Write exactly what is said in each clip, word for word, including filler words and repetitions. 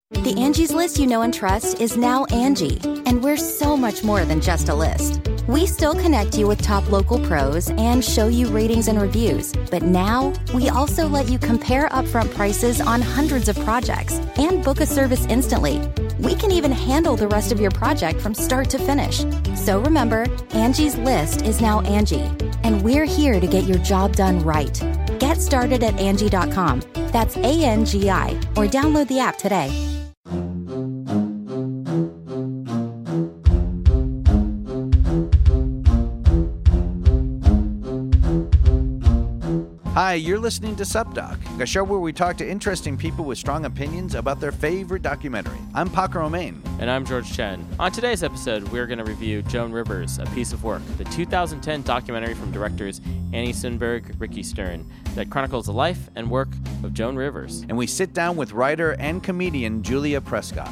The Angie's List you know and trust is now Angie, and we're so much more than just a list. We still connect you with top local pros and show you ratings and reviews, but now we also let you compare upfront prices on hundreds of projects and book a service instantly. We can even handle the rest of your project from start to finish. So remember, Angie's List is now Angie, and we're here to get your job done right. Get started at Angie dot com. That's A N G I, or download the app today. Hi, you're listening to SupDoc, a show where we talk to interesting people with strong opinions about their favorite documentary. I'm Paco Romain. And I'm George Chen. On today's episode, we're going to review Joan Rivers, A Piece of Work, the two thousand ten documentary from directors Annie Sundberg, Ricky Stern, that chronicles the life and work of Joan Rivers. And we sit down with writer and comedian Julia Prescott.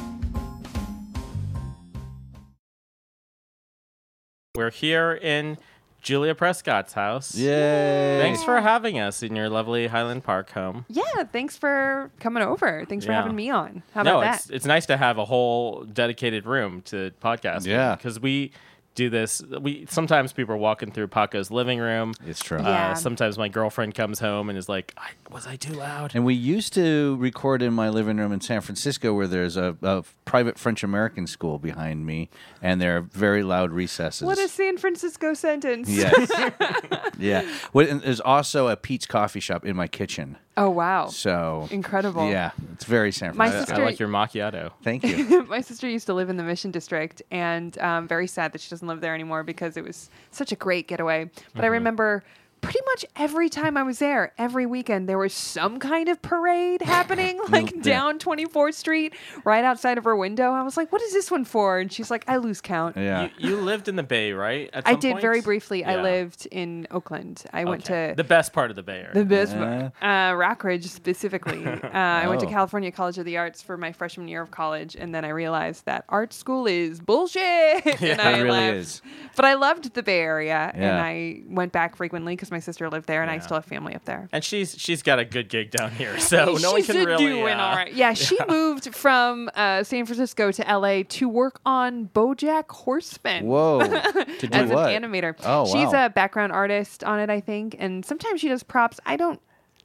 We're here in Julia Prescott's house. Yay! Thanks for having us in your lovely Highland Park home. Yeah, thanks for coming over. Thanks for Yeah. having me on. How no, about that? it's it's nice to have a whole dedicated room to podcasting. Yeah. Because we do this. We sometimes people are walking through Paco's living room. It's true. Yeah. Uh, sometimes my girlfriend comes home and is like, I, was I too loud? And we used to record in my living room in San Francisco where there's a, a private French-American school behind me, and there are very loud recesses. What a San Francisco sentence. Yes. Yeah. Well, and there's also a Pete's Coffee Shop in my kitchen. Oh, wow. So Incredible. Yeah, it's very San My Francisco. I sister- like your macchiato. Thank you. My sister used to live in the Mission District, and um, very sad that she doesn't live there anymore because it was such a great getaway. But Mm-hmm. I remember pretty much every time I was there, every weekend, there was some kind of parade happening, like Yeah. down twenty-fourth Street, right outside of her window. I was like, what is this one for? And she's like, I lose count. Yeah. You, you lived in the Bay, right? At I some did point? very briefly. I Yeah. lived in Oakland. I went Okay. to the best part of the Bay Area. the best, Yeah. uh, Rockridge specifically. Uh, I went to Oh. California College of the Arts for my freshman year of college, and then I realized that art school is bullshit. and I It really left. is. But I loved the Bay Area, and Yeah. I went back frequently because my sister lived there, and I Yeah. still have family up there. And she's she's got a good gig down here, so no one She's can really. doing uh, all right. Yeah, she moved from uh, San Francisco to L A to work on BoJack Horseman. Whoa. To do As what? an animator. Oh, She's wow. a background artist on it, I think, and sometimes she does props. I don't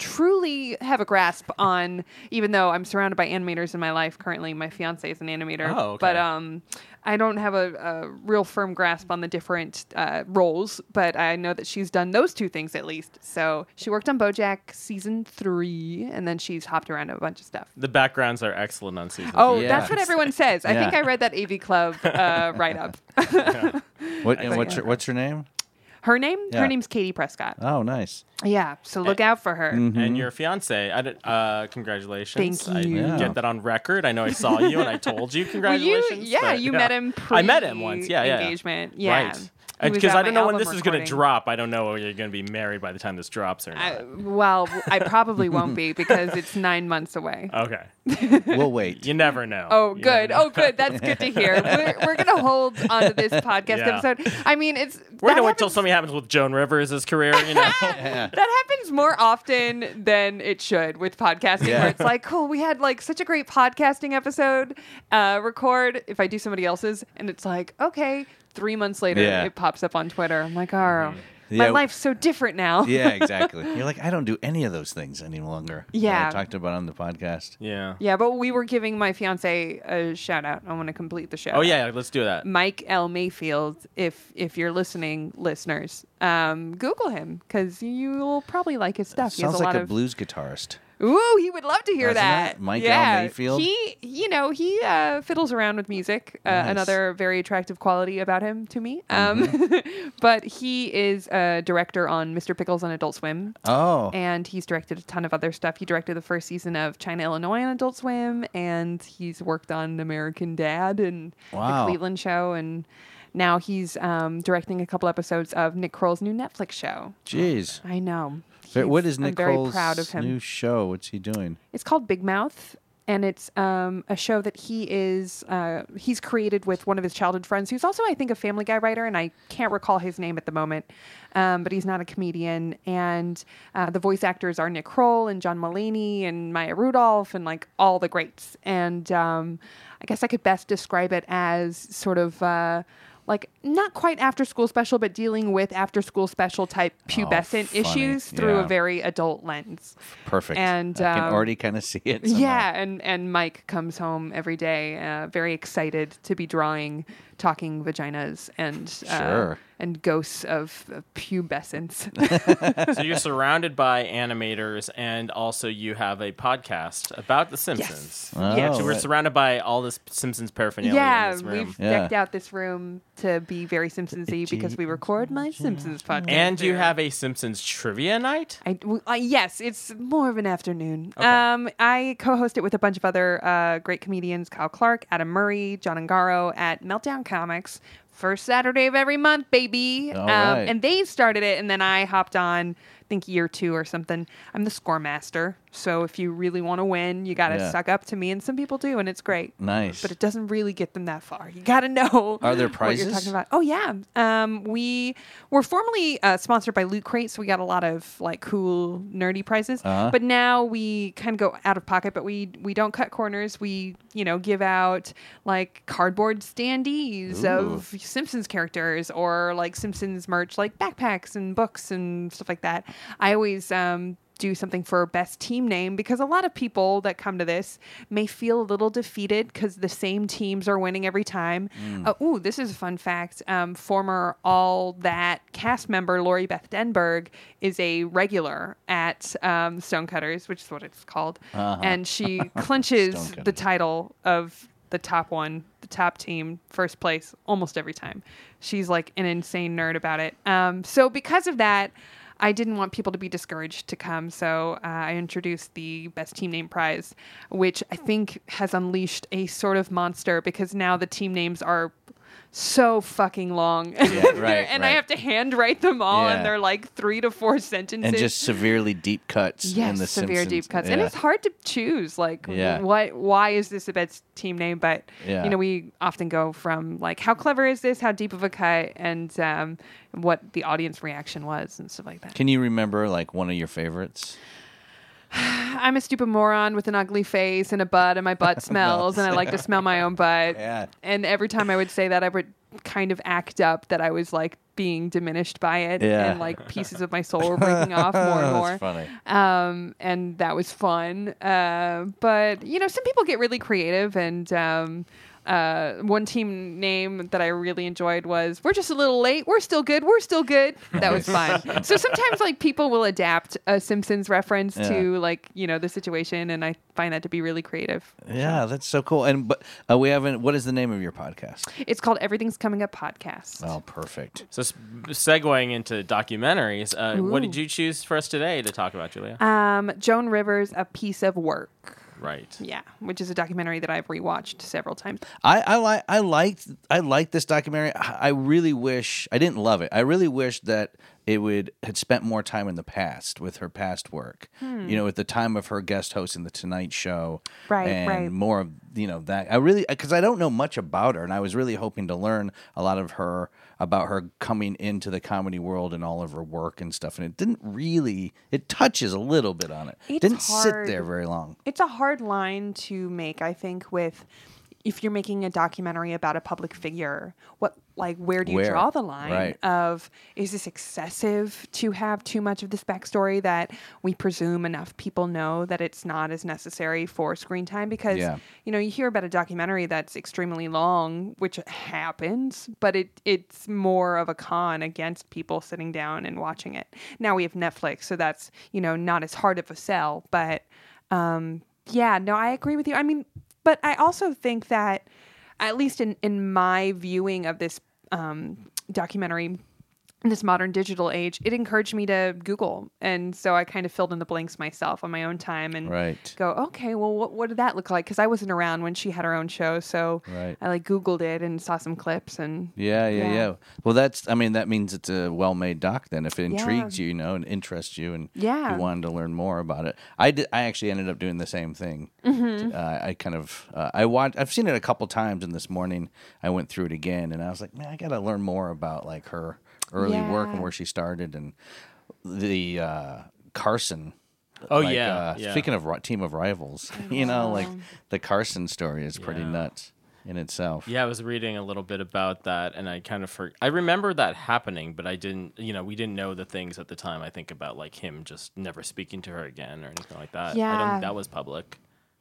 truly have a grasp on, even though I'm surrounded by animators in my life currently. My fiance is an animator. Oh, okay. But um, I don't have a, a real firm grasp on the different uh, roles, but I know that she's done those two things at least. So she worked on BoJack season three, and then she's hopped around a bunch of stuff. The backgrounds are excellent on season. Oh, three. Yeah. that's what everyone says. I Yeah. think I read that A V Club uh, write-up. What, and But what's yeah. her, what's her name? Her name? Yeah. Her name's Katie Prescott. Oh, nice. Yeah, so look out for her. And your fiance, I did, uh, congratulations. Thank you. I Yeah. get that on record. I know I saw you and I told you Well, congratulations. you, yeah, but, you met him pre I met him once. Yeah, yeah. engagement. Yeah. Right. He was Because at I don't my know when album this is going to recording. drop. I don't know when you're going to be married by the time this drops or not. I, well, I probably won't be because it's nine months away. okay. We'll wait. You never know. Oh, You good. never know. Oh, good. That's good to hear. We're, we're going to hold onto this podcast Yeah. episode. I mean, it's We're that going to wait till happens- something happens with Joan Rivers' career, you know? Yeah. That happens more often than it should with podcasting, Yeah. where it's like, cool, we had like such a great podcasting episode, uh, record if I do somebody else's, and it's like, okay, three months later, Yeah. it pops up on Twitter. I'm like, oh, Yeah. my life's so different now. Yeah, exactly. You're like, I don't do any of those things any longer. that Yeah. I talked about on the podcast. yeah. Yeah, but we were giving my fiance a shout out. I want to complete the shout Oh, out. yeah. Let's do that. Mike L. Mayfield, if if you're listening, listeners, um, Google him because you'll probably like his stuff. He has Sounds a like lot a of blues guitarist. Ooh, he would love to hear Doesn't that. it? Mike L. yeah. Mayfield? He, you know, he uh, fiddles around with music. Uh, Nice. Another very attractive quality about him to me. Um, but he is a director on Mister Pickles on Adult Swim. Oh. And he's directed a ton of other stuff. He directed the first season of China, Illinois on Adult Swim, and he's worked on American Dad and Wow. The Cleveland Show, and now he's um, directing a couple episodes of Nick Kroll's new Netflix show. Jeez. I know. Fa- What He's- is Nick I'm very Kroll's proud of him. new show? What's he doing? It's called Big Mouth. and it's um, a show that he is uh, he's created with one of his childhood friends, who's also, I think, a Family Guy writer, and I can't recall his name at the moment, um, but he's not a comedian. And uh, the voice actors are Nick Kroll and John Mulaney and Maya Rudolph and like all the greats. And um, I guess I could best describe it as sort of uh, like not quite after school special, but dealing with after school special type pubescent funny. issues through Yeah. a very adult lens. Perfect. And, I can um, already kind of see it. somehow. Yeah, and, and Mike comes home every day, uh, very excited to be drawing talking vaginas and uh, Sure. and ghosts of, of pubescence. So you're surrounded by animators, and also you have a podcast about The Simpsons. Oh, Yeah, So we're right. surrounded by all this Simpsons paraphernalia yeah, in this room. we've Yeah. decked out this room to be very Simpsons-y because we record my Simpsons podcast. And you there. have a Simpsons trivia night? I, w- uh, yes, it's more of an afternoon. Okay. Um, I co-host it with a bunch of other uh, great comedians: Kyle Clark, Adam Murray, John Ungaro at Meltdown Comics. First Saturday of every month, baby. All um, right. And they started it, and then I hopped on, I think year two or something. I'm the score master, so if you really want to win, you got to Yeah. suck up to me, and some people do, and it's great. Nice. But it doesn't really get them that far. You got to know. Are there What prizes? you're talking about? Oh yeah. Um, we were formerly uh, sponsored by Loot Crate, so we got a lot of like cool nerdy prizes. Uh-huh. But now we kind of go out of pocket. But we we don't cut corners. We you know give out like cardboard standees Ooh. of Simpsons characters or like Simpsons merch, like backpacks and books and stuff like that. I always um, do something for best team name because a lot of people that come to this may feel a little defeated because the same teams are winning every time. Mm. Uh, ooh, this is a fun fact. Um, former All That cast member Lori Beth Denberg is a regular at um, Stonecutters, which is what it's called. Uh-huh. And she clinches Stonecutters. the title of the top one, the top team, first place almost every time. She's like an insane nerd about it. Um, so because of that, I didn't want people to be discouraged to come, so uh, I introduced the Best Team Name Prize, which I think has unleashed a sort of monster because now the team names are so fucking long. Yeah, right, and I right. have to handwrite them all, Yeah. and they're like three to four sentences. and just severely deep cuts Yes, in the severe Simpsons. deep cuts, and Yeah. it's hard to choose. Like, Yeah. what? Why is this the best team name? But Yeah. you know, we often go from like, how clever is this? How deep of a cut? And um, what the audience reaction was, and stuff like that. Can you remember like one of your favorites? I'm a stupid moron with an ugly face and a butt, and my butt smells, and I like to smell my own butt. Yeah. And every time I would say that, I would kind of act up that I was like being diminished by it, Yeah. and like pieces of my soul were breaking off more and more. That's funny. Um, and that was fun. Uh, but you know, some people get really creative, and um, uh, one team name that I really enjoyed was "We're just a little late. We're still good. We're still good." That was fun. So sometimes like people will adapt a Simpsons reference Yeah. to like you know the situation, and I find that to be really creative. Yeah, that's so cool. And but uh, we haven't. What is the name of your podcast? It's called Everything's Coming Up Podcast. Oh, perfect. So, s- segueing into documentaries, uh, what Ooh. did you choose for us today to talk about, Julia? Um, Joan Rivers, A Piece of Work. Right. Yeah, which is a documentary that I've rewatched several times. I, I like I liked I liked this documentary. I I really wish I didn't love it. I really wish that it would had spent more time in the past with her past work. Hmm. You know, at the time of her guest hosting the Tonight Show, Right, and right. more of you know that. I really because I don't know much about her, and I was really hoping to learn a lot of her about her coming into the comedy world and all of her work and stuff. And it didn't really. It touches a little bit on it. It's didn't sit hard. there very long. It's a hard line to make, I think, with if you're making a documentary about a public figure, what like where do you Where? draw the line Right. of is this excessive to have too much of this backstory that we presume enough people know that it's not as necessary for screen time? Because Yeah. you know, you hear about a documentary that's extremely long, which happens, but it it's more of a con against people sitting down and watching it. Now we have Netflix, so that's, you know, not as hard of a sell, but um yeah, no, I agree with you. I mean, but I also think that, at least in, in my viewing of this um, documentary, in this modern digital age, it encouraged me to Google. And so I kind of filled in the blanks myself on my own time and Right. go, okay, well, what, what did that look like? Because I wasn't around when she had her own show. So Right. I like Googled it and saw some clips. And Yeah, yeah, Yeah. yeah. Well, that's, I mean, that means it's a well-made doc then, if it Yeah. intrigues you, you know, and interests you, and Yeah. you wanted to learn more about it. I did, I actually ended up doing the same thing. Mm-hmm. Uh, I kind of, uh, I watched, I've seen it a couple times, and this morning I went through it again, and I was like, man, I got to learn more about, like, her early work and Yeah. where she started, and the uh, Carson. Oh, like, yeah, uh, yeah. Speaking of ri- Team of Rivals, you know, like the Carson story is pretty Yeah. nuts in itself. Yeah, I was reading a little bit about that, and I kind of for- I remember that happening, but I didn't. You know, we didn't know the things at the time. I think about like him just never speaking to her again or anything like that. I Yeah. don't think that was public.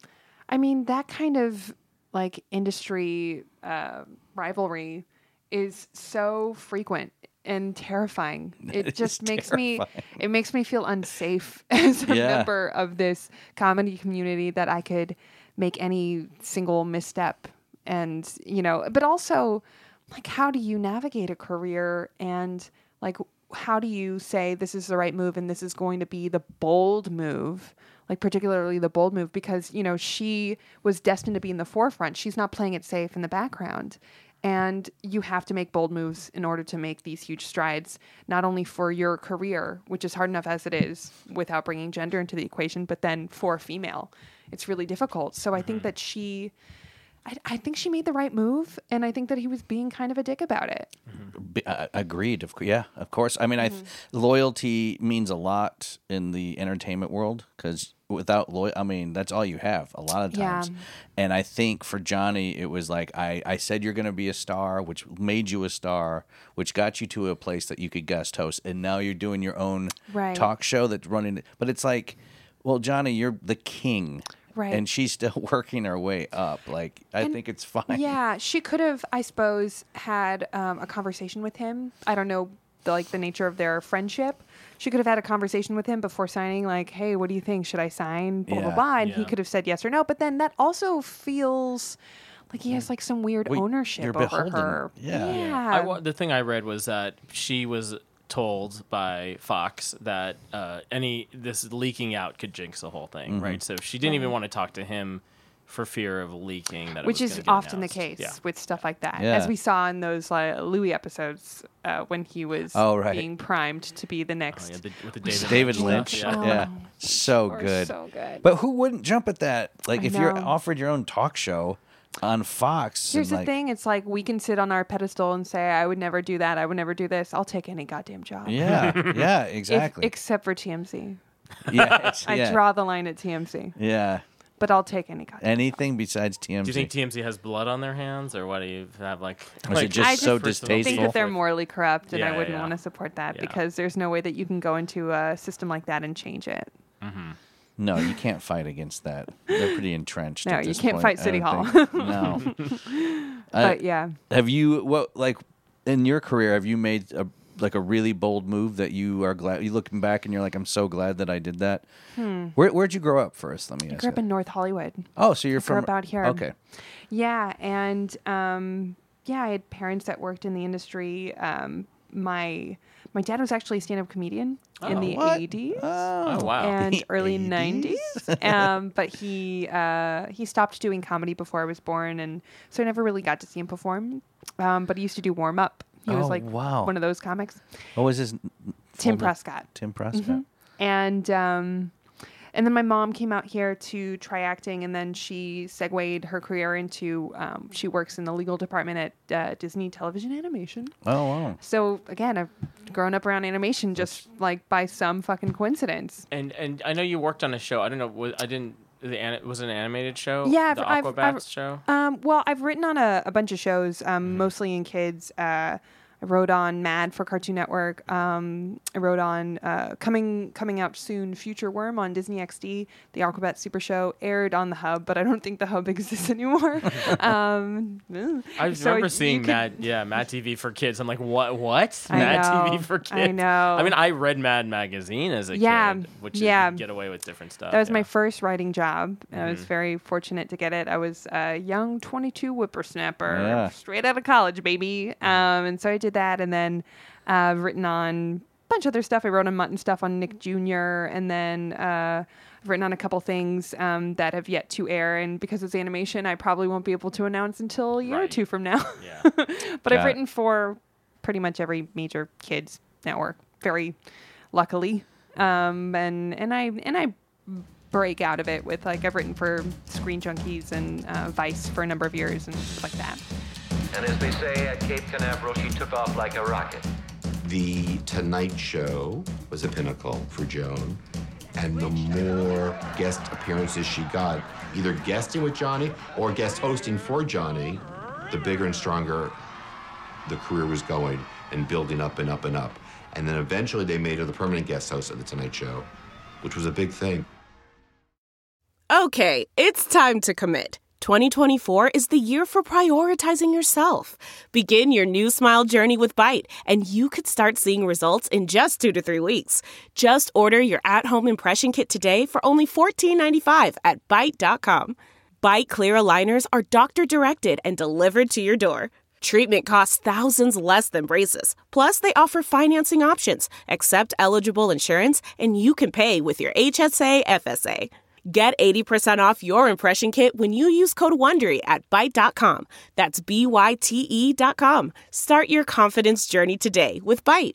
I mean, that kind of like industry uh, rivalry is so frequent and terrifying. It It just is makes terrifying. me it makes me feel unsafe as a Yeah. member of this comedy community that I could make any single misstep and, you know, but also like how do you navigate a career and like how do you say this is the right move and this is going to be the bold move? Like particularly the bold move because, you know, she was destined to be in the forefront. She's not playing it safe in the background. And you have to make bold moves in order to make these huge strides, not only for your career, which is hard enough as it is without bringing gender into the equation, but then for a female, it's really difficult. So I think that she, I, I think she made the right move. And I think that he was being kind of a dick about it. B- uh, agreed. Of cou- yeah, of course. I mean, I th- loyalty means a lot in the entertainment world because without loyal, I mean, that's all you have a lot of Yeah. times. And I think for Johnny, it was like I, I said you're going to be a star, which made you a star, which got you to a place that you could guest host, and now you're doing your own Right. talk show that's running. But it's like, well, Johnny, you're the king. Right. And she's still working her way up. Like, I And- think it's fine. Yeah, she could have, I suppose, had um, a conversation with him. I don't know, the, like the nature of their friendship. She could have had a conversation with him before signing, like, "Hey, what do you think? Should I sign?" Blah Yeah. blah blah, and he Yeah. could have said yes or no. But then that also feels like he has like some weird Well, ownership you're over beholden. her. Yeah. yeah. I, wa- the thing I read was that she was told by Fox that uh, any this leaking out could jinx the whole thing, Mm-hmm. right? So she didn't even want to talk to him for fear of leaking. That it Which was is gonna get often announced. the case Yeah. with stuff like that, Yeah. as we saw in those like, Louis episodes uh, when he was Oh, right. being primed to be the Oh, next. yeah, the, with the David, David Lynch. Lynch. stuff, Oh. Yeah. So Or good. so good. But who wouldn't jump at that? Like, I if you're know. offered your own talk show on Fox. Here's and the like, thing: it's like we can sit on our pedestal and say, "I would never do that. I would never do this." I'll take any goddamn job. Yeah, yeah, If- exactly. except for T M Z. yeah, it's- I yeah, draw the line at T M Z, yeah. but I'll take any goddamn. Anything besides T M Z. Do you think T M Z has blood on their hands, or what do you have like? Or is like it just I so just personal I think distasteful? that they're with- morally corrupt, and Yeah, I wouldn't yeah. want to support that Yeah. because there's no way that you can go into a system like that and change it. No, you can't fight against that. They're pretty entrenched. No, at you this can't point, fight I City don't Hall. think. No. But Uh, yeah, have you what like in your career? Have you made a like a really bold move that you are glad you looking back and you're like, I'm so glad that I did that. Where where'd you grow up first? Let me I ask. grew up you. in North Hollywood. Oh, so you're grew from up out here. Okay. Yeah, and um, yeah, I had parents that worked in the industry. Um, my my dad was actually a stand-up comedian in Oh. the What? eighties. Oh, Oh, wow. And The early eighties? nineties, um, but he uh, he stopped doing comedy before I was born, and so I never really got to see him perform. Um, but he used to do warm up. He was Oh, like wow. one of those comics. What was his n- Tim full name? Prescott. Tim Prescott. And um, and then my mom came out here to try acting, and then she segued her career into um, she works in the legal department at uh, Disney Television Animation. Oh wow. So again, I've grown up around animation just like by some fucking coincidence. And and I know you worked on a show. I don't know. Was, I didn't. The an, was it an animated show? Yeah, the I've- Aquabats I've- show. Um, well, I've written on a, a bunch of shows, um, Mm-hmm. mostly in kids. Uh, I wrote on Mad for Cartoon Network. Um, I wrote on uh, coming coming out soon, Future Worm on Disney X D. The Aquabats Super Show aired on the Hub, but I don't think the Hub exists anymore. um, I so remember you seeing could- Mad, yeah, Mad T V for kids. I'm like, what? What? I Mad know, T V for kids? I know. I mean, I read Mad Magazine as a Yeah, kid, which yeah. is, you could get away with different stuff. That was yeah. my first writing job, and I was Mhm. very fortunate to get it. I was a young twenty-two whippersnapper, Yeah. straight out of college, baby. Um, and so I did did that. And then uh, I've written on a bunch of other stuff. I wrote on Mutt and stuff on Nick Junior And then uh, I've written on a couple things um, that have yet to air. And because it's animation, I probably won't be able to announce until a year Right. or two from now. Yeah. But Got I've it. written for pretty much every major kids network, very luckily. Um, and, and I and I break out of it with, like, I've written for Screen Junkies and uh, Vice for a number of years and stuff like that. And as they say at Cape Canaveral, she took off like a rocket. The Tonight Show was a pinnacle for Joan. And the more guest appearances she got, either guesting with Johnny or guest hosting for Johnny, the bigger and stronger the career was going and building up and up and up. And then eventually they made her the permanent guest host of The Tonight Show, which was a big thing. Okay, it's time to commit. twenty twenty-four is the year for prioritizing yourself. Begin your new smile journey with Byte, and you could start seeing results in just two to three weeks. Just order your at-home impression kit today for only fourteen ninety-five at byte dot com. Byte clear aligners are doctor-directed and delivered to your door. Treatment costs thousands less than braces. Plus, they offer financing options, accept eligible insurance, and you can pay with your H S A F S A. Get eighty percent off your impression kit when you use code WONDERY at byte dot com. That's B Y T E dot com. Start your confidence journey today with Byte.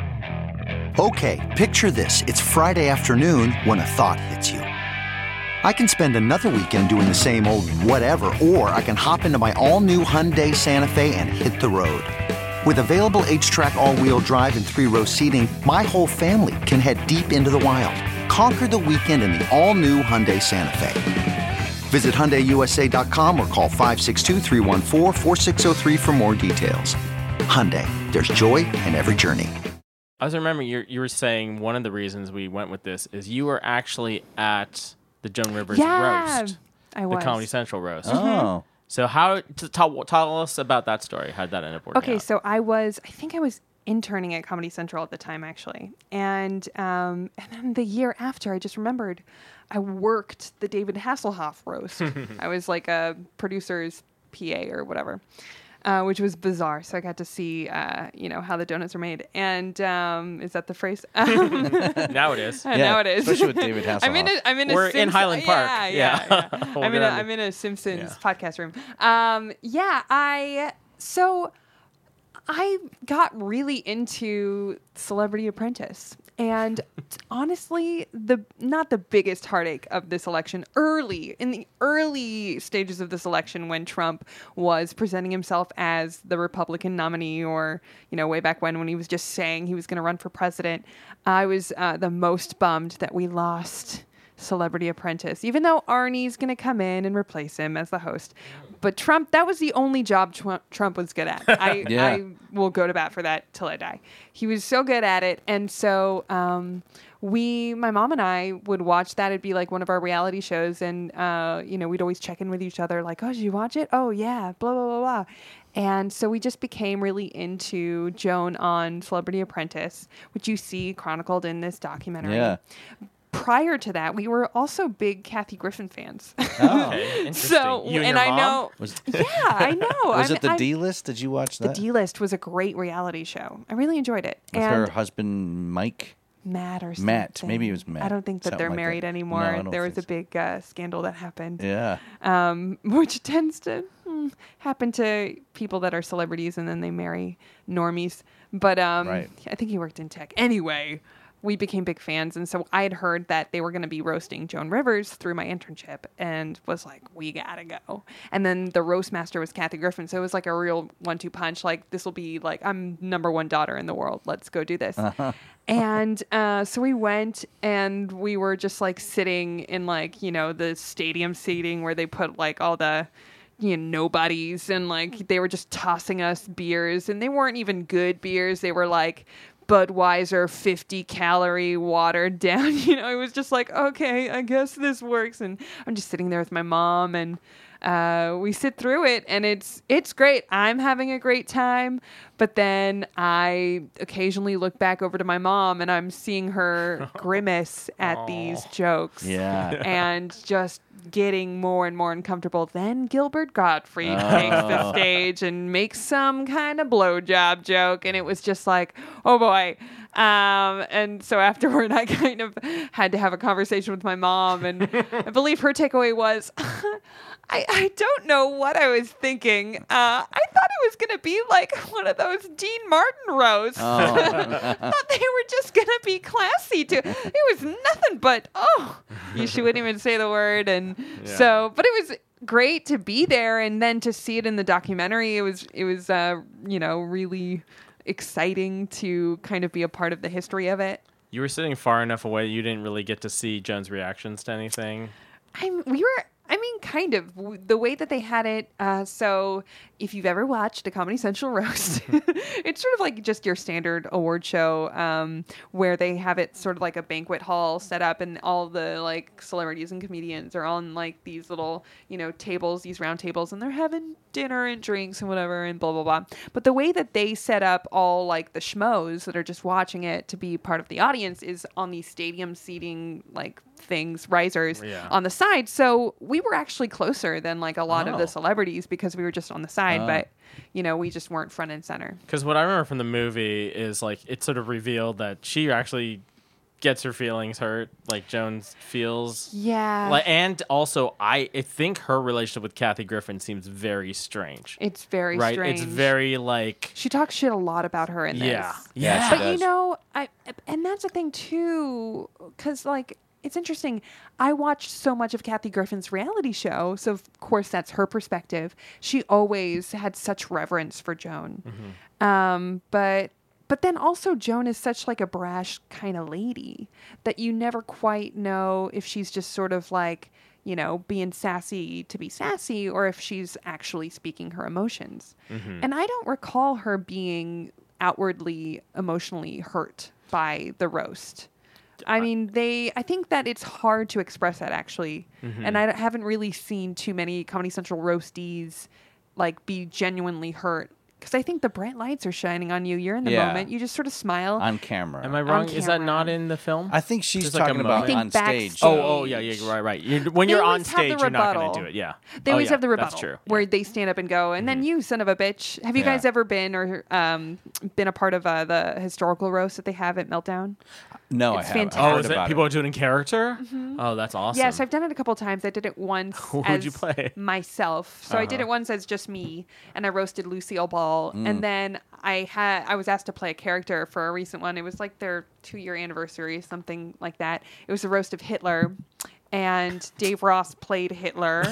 Okay, picture this. It's Friday afternoon when a thought hits you. I can spend another weekend doing the same old whatever, or I can hop into my all-new Hyundai Santa Fe and hit the road. With available H-Track all-wheel drive and three-row seating, my whole family can head deep into the wild. Conquer the weekend in the all-new Hyundai Santa Fe. Visit Hyundai U S A dot com or call five six two, three one four, four six zero three for more details. Hyundai, there's joy in every journey. I was remembering you you were saying one of the reasons we went with this is you were actually at the Joan Rivers Yeah, roast, I the was. Comedy Central roast. Oh. So how to tell, tell us about that story? How did that end up working Okay, out? so I was, I think I was interning at Comedy Central at the time, actually. And um, and then the year after, I just remembered I worked the David Hasselhoff roast. I was like a producer's P A or whatever, uh, which was bizarre. So I got to see, uh, you know, how the donuts are made. And um, is that the phrase? Now it is. Uh, now it is. especially with David Hasselhoff. I'm in a, I'm in a We're in Simps- Highland Park. Yeah, Yeah. yeah. yeah. We'll I'm get in a, on the- I'm in a Simpsons Yeah. podcast room. Um, yeah, I so I got really into Celebrity Apprentice. And honestly, the not the biggest heartache of this election, early, in the early stages of this election when Trump was presenting himself as the Republican nominee, or, you know, way back when, when he was just saying he was going to run for president, I was uh, the most bummed that we lost Celebrity Apprentice, even though Arnie's going to come in and replace him as the host. But Trump, that was the only job Tr- Trump was good at. I, Yeah. I will go to bat for that till I die. He was so good at it. And so um, we, my mom and I would watch that. It'd be like one of our reality shows. And, uh, you know, we'd always check in with each other like, oh, did you watch it? Oh, yeah, blah, blah, blah, blah. And so we just became really into Joan on Celebrity Apprentice, which you see chronicled in this documentary. Yeah. Prior to that, we were also big Kathy Griffin fans. Oh. Okay, interesting. So, You and and your I mom? know, Was, yeah, I know. was I'm- it the I'm- D List? Did you watch The that? D List was a great reality show. I really enjoyed it. With and her husband, Mike? Matt or something. Matt. Maybe it was Matt. I don't think that Something they're like that. married No, anymore. I don't there was think a big uh, scandal that happened, Yeah. um, which tends to hmm, happen to people that are celebrities and then they marry normies. But um, Right. I think he worked in tech. Anyway, we became big fans. And so I had heard that they were going to be roasting Joan Rivers through my internship and was like, we got to go. And then the roast master was Kathy Griffin. So it was like a real one two punch. Like, this will be like, I'm number one daughter in the world. Let's go do this. Uh-huh. And uh, so we went and we were just like sitting in like, you know, the stadium seating where they put like all the, you know, nobodies, and like they were just tossing us beers, and they weren't even good beers. They were like Budweiser fifty calorie watered down. You know, it was just like, okay, I guess this works. And I'm just sitting there with my mom, and uh, we sit through it, and it's it's great. I'm having a great time, but then I occasionally look back over to my mom, and I'm seeing her grimace at these jokes, Yeah. and just getting more and more uncomfortable. Then Gilbert Gottfried Oh. takes the stage and makes some kind of blowjob joke, and it was just like, oh boy. Um, and so afterward, I kind of had to have a conversation with my mom, and I believe her takeaway was, I, I don't know what I was thinking. Uh, I thought it was going to be like one of those Dean Martin roasts. Oh. I thought they were just going to be classy too. It was nothing but, oh, you she wouldn't even say the word. And Yeah. so, but it was great to be there, and then to see it in the documentary, it was, it was, uh, you know, really exciting to kind of be a part of the history of it. You were sitting far enough away you didn't really get to see Joan's reactions to anything. I'm, we were, I mean, kind of w- the way that they had it. Uh, so if you've ever watched a Comedy Central roast, it's sort of like just your standard award show, um, where they have it sort of like a banquet hall set up, and all the like celebrities and comedians are on like these little, you know, tables, these round tables, and they're having dinner and drinks and whatever and blah, blah, blah. But the way that they set up all like the schmoes that are just watching it to be part of the audience is on these stadium seating like things, risers Yeah. on the side. So we were actually closer than like a lot of Oh. the celebrities because we were just on the side, Oh. but you know, we just weren't front and center. Because what I remember from the movie is like it sort of revealed that she actually gets her feelings hurt, like Jones feels. Yeah. Like, and also, I, I think her relationship with Kathy Griffin seems very strange. It's very right? strange. It's very like She talks shit a lot about her in yeah, this. Yeah, she But does. you know, I and that's the thing too, because like it's interesting. I watched so much of Kathy Griffin's reality show, so of course that's her perspective. She always had such reverence for Joan, um, but but then also Joan is such like a brash kind of lady that you never quite know if she's just sort of like, you know, being sassy to be sassy, or if she's actually speaking her emotions. And I don't recall her being outwardly emotionally hurt by the roast. I mean, they, I think that it's hard to express that actually. And I haven't really seen too many Comedy Central roastees like be genuinely hurt. Because I think the bright lights are shining on you. You're in the Yeah. moment. You just sort of smile. On camera. Am I wrong? Is that camera. not in the film? I think she's Just like a talking moment. about I think on backstage- stage. oh, oh, yeah, yeah, right, right. You, when They you're on always have the stage, you're not going to rebuttal. do it. Yeah, They Oh, always yeah, have the rebuttal That's true. where they stand up and go, and then you, son of a bitch. Have you Yeah. guys ever been or um, been a part of uh, the historical roast that they have at Meltdown? No, It's I haven't. fantastic. I Oh, heard is about it people it. are doing in character? Oh, that's awesome. Yes, I've done it a couple times. I did it once Who as would you play? myself. So I did Uh-huh. it once as just me, and I roasted Lucille Ball. Mm. And then I had I was asked to play a character for a recent one. It was like their two year anniversary, something like that. It was a roast of Hitler, and Dave Ross played Hitler.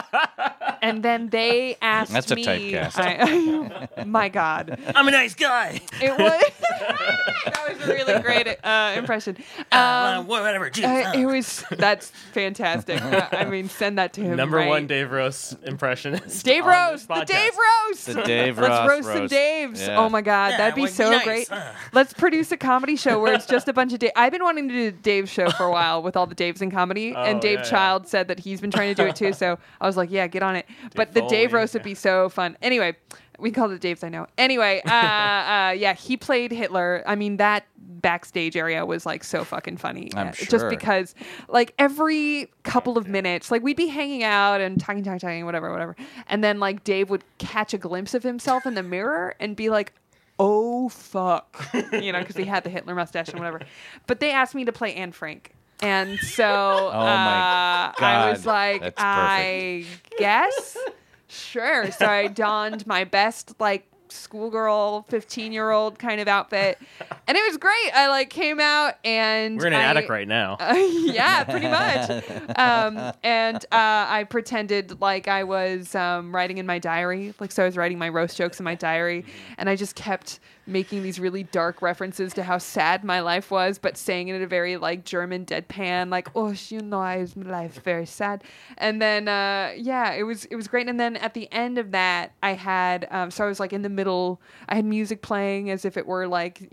And then they asked That's a me. typecast. I- my God. I'm a nice guy. It was that was a really great uh, impression. Um, whatever. uh, it was that's fantastic. Uh, I mean, send that to him. Number right? one Dave Rose impressionist. Dave on Rose, this the podcast. Dave Rose, The Dave Let's Ross roast, some roast. Daves. Yeah. Oh my God, that'd be well, so nice. great. Uh. Let's produce a comedy show where it's just a bunch of Dave. I've been wanting to do a Dave show for a while with all the Daves in comedy, Oh, and Dave yeah, yeah. Child said that he's been trying to do it too. So I was like, yeah, get on it. but the Foley, Dave roast would yeah. be so fun. Anyway. We called it Dave's, I know. Anyway, uh, uh, yeah, he played Hitler. I mean, that backstage area was like so fucking funny. I'm Uh, Just sure. because, like, every couple of minutes, like, we'd be hanging out and talking, talking, talking, whatever, whatever. And then, like, Dave would catch a glimpse of himself in the mirror and be like, oh, fuck. You know, because he had the Hitler mustache and whatever. But they asked me to play Anne Frank. And so Oh, my uh, I was God. like, That's I guess. Sure. So I donned my best, like, schoolgirl, fifteen-year-old kind of outfit. And it was great. I, like, came out and... We're in an I- attic right now. Uh, yeah, pretty much. Um, and uh, I pretended like I was um, writing in my diary. Like, so I was writing my roast jokes in my diary. And I just kept making these really dark references to how sad my life was, but saying it in a very, like, German deadpan, like, oh, you know, I my life very sad. And then, uh, yeah, it was it was great. And then at the end of that, I had, um, so I was, like, in the middle. I had music playing as if it were, like, you know, Deep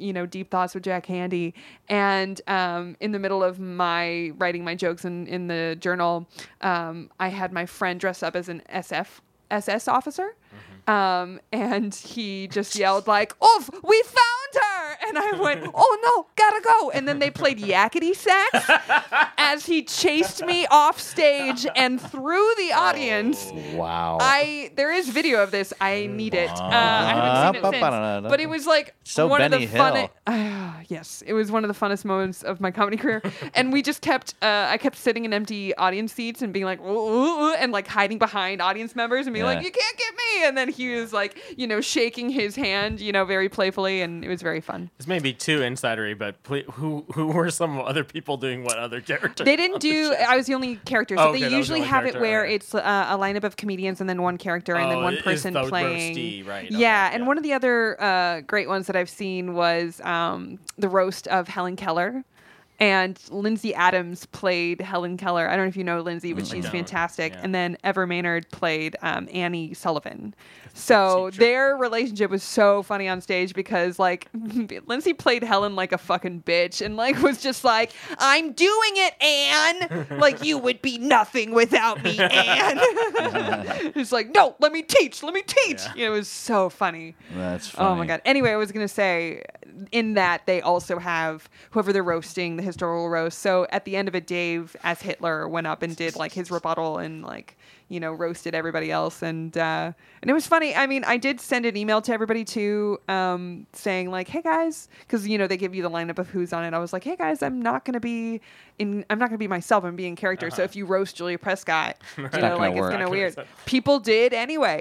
Deep Thoughts with Jack Handy. And um, in the middle of my writing my jokes in, in the journal, um, I had my friend dress up as an S F S S officer. Mm-hmm. Um, and he just yelled like, "Oof, we found her!" And I went, "Oh no, gotta go." And then they played yakety sax as he chased me off stage and through the audience. Oh, wow. I there is video of this. I need it. Uh, I haven't seen it since. But it was like so one Benny of the funnest. Hill. Uh, yes, it was one of the funnest moments of my comedy career. And we just kept. Uh, I kept sitting in empty audience seats and being like, ooh, ooh, ooh, and like hiding behind audience members and being Yeah. like, "You can't get me!" And then he was like, you know, shaking his hand, you know, very playfully, and it was very fun. This may be too insidery, but ple- who who were some other people doing what other characters? They didn't on the do. show? I was the only character, so Oh, okay, they that was the usually only have character, it where okay. it's uh, a lineup of comedians and then one character and then Oh, one it is person the playing. roasty, right, Yeah, okay, and yeah. one of the other uh, great ones that I've seen was um, the roast of Helen Keller. And Lindsay Adams played Helen Keller. I don't know if you know Lindsay, but Mm, I she's don't, fantastic. yeah. And then Ever Maynard played um, Annie Sullivan. So their relationship was so funny on stage because like Lindsay played Helen like a fucking bitch and like was just like, "I'm doing it, Anne. Like you would be nothing without me, Anne." It's like, "No, let me teach. Let me teach." Yeah. It was so funny. That's funny. Oh my god. Anyway, I was gonna say, in that they also have whoever they're roasting, the historical roast. So at the end of it, Dave as Hitler went up and did like his rebuttal and like you know roasted everybody else, and uh, and it was funny. I mean, I did send an email to everybody too, um, saying like, "Hey guys," because you know they give you the lineup of who's on it. I was like, "Hey guys, I'm not gonna be in. I'm not gonna be myself. I'm being character. So if you roast Julia Prescott, you know, gonna like it's work. kind of Not weird. gonna- People did anyway."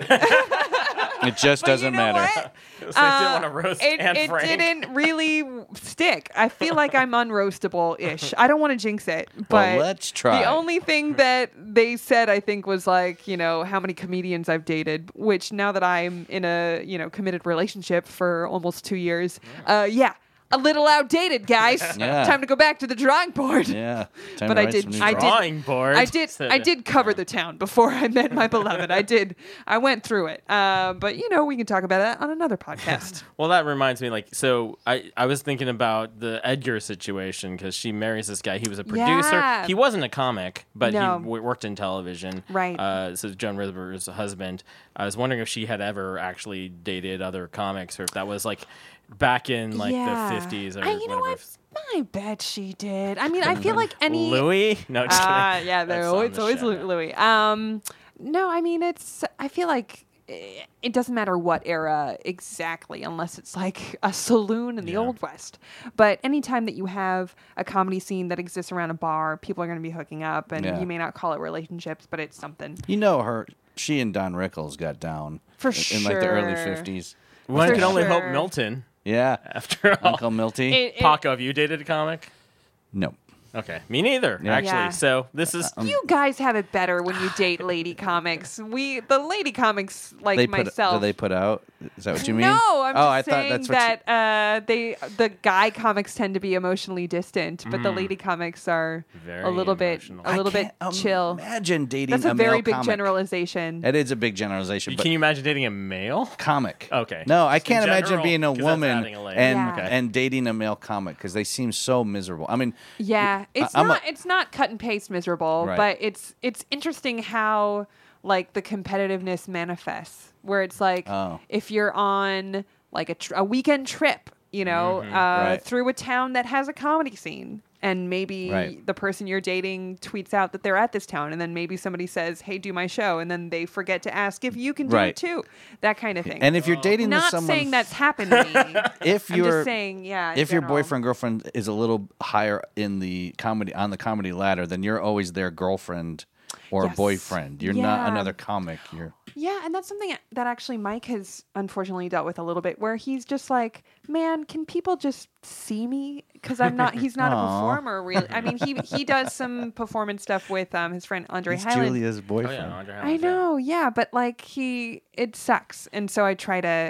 It just But doesn't you know matter. what? So they didn't want to roast it, Anne it Frank. didn't really stick. I feel like I'm unroastable-ish. I don't want to jinx it, but let's try. The only thing that they said, I think, was like, you know, how many comedians I've dated. Which now that I'm in a you know committed relationship for almost two years, uh, yeah. A little outdated, guys. Yeah. Time to go back to the drawing board. Yeah. Time But to I write did- some new I did- drawings. Drawing board. I did. Said- I did cover the town before I met my beloved. I did. I went through it. Uh, but you know, we can talk about that on another podcast. Well, that reminds me, like, so I, I was thinking about the Edgar situation because she marries this guy. He was a producer. Yeah. He wasn't a comic, but No. he w- worked in television. Right. Uh, this is Joan Rivers' husband. I was wondering if she had ever actually dated other comics or if that was like back in like Yeah. the fifties or I, you know whatever. what? I bet she did. I mean, I feel like any. Louis? No, just Ah, kidding. yeah, That's they're on always, the always show. Lu- Louis. Um, no, I mean, it's. I feel like eh, it doesn't matter what era exactly, unless it's like a saloon in the Yeah. Old West. But anytime that you have a comedy scene that exists around a bar, people are going to be hooking up, and Yeah. you may not call it relationships, but it's something. You know her. She and Don Rickles got down For in, in like the early sure. fifties. One For can only hope sure. Milton, Yeah. after all. Uncle Milty. It- it- Paco, have you dated a comic? no. Okay, me neither, Yeah. actually. Yeah. So this is You guys have it better when you date lady comics. We, the lady comics, like They put. myself. Do they put out? Is that what you mean? No, I'm oh, just I thought saying that's what that uh, they the guy comics tend to be emotionally distant, but the lady comics are a Very little bit emotional. a little I bit can't chill. Imagine dating That's a a very male big comic. generalization. It is a big generalization, but Can you imagine dating a male? comic. Okay. No, I Just in can't imagine general, being a 'cause that's woman adding a layer. and Yeah. Okay. and dating a male comic because they seem so miserable. I mean, Yeah, it's I'm a- not it's not cut and paste miserable, Right. but it's it's interesting how like the competitiveness manifests, where it's like Oh. if you're on like a, tr- a weekend trip, you know, uh, Right. through a town that has a comedy scene. And maybe Right. the person you're dating tweets out that they're at this town, and then maybe somebody says, "Hey, do my show," and then they forget to ask if you can do Right. it too. That kind of thing. and if you're dating not someone, saying that's happened to me. if I'm you're just saying, yeah. in if your general. boyfriend girlfriend is a little higher in the comedy on the comedy ladder, then you're always their girlfriend or Yes. boyfriend. You're not Yeah. another comic. You're Yeah, and that's something that actually Mike has unfortunately dealt with a little bit, where he's just like, man, can people just see me? Because I'm not. He's not a Aw. performer, really. I mean, he he does some performance stuff with um his friend Andre it's Highland. Julia's Oh, boyfriend. yeah, Andre I Highland, yeah. know, yeah, but like he, it sucks, and so I try to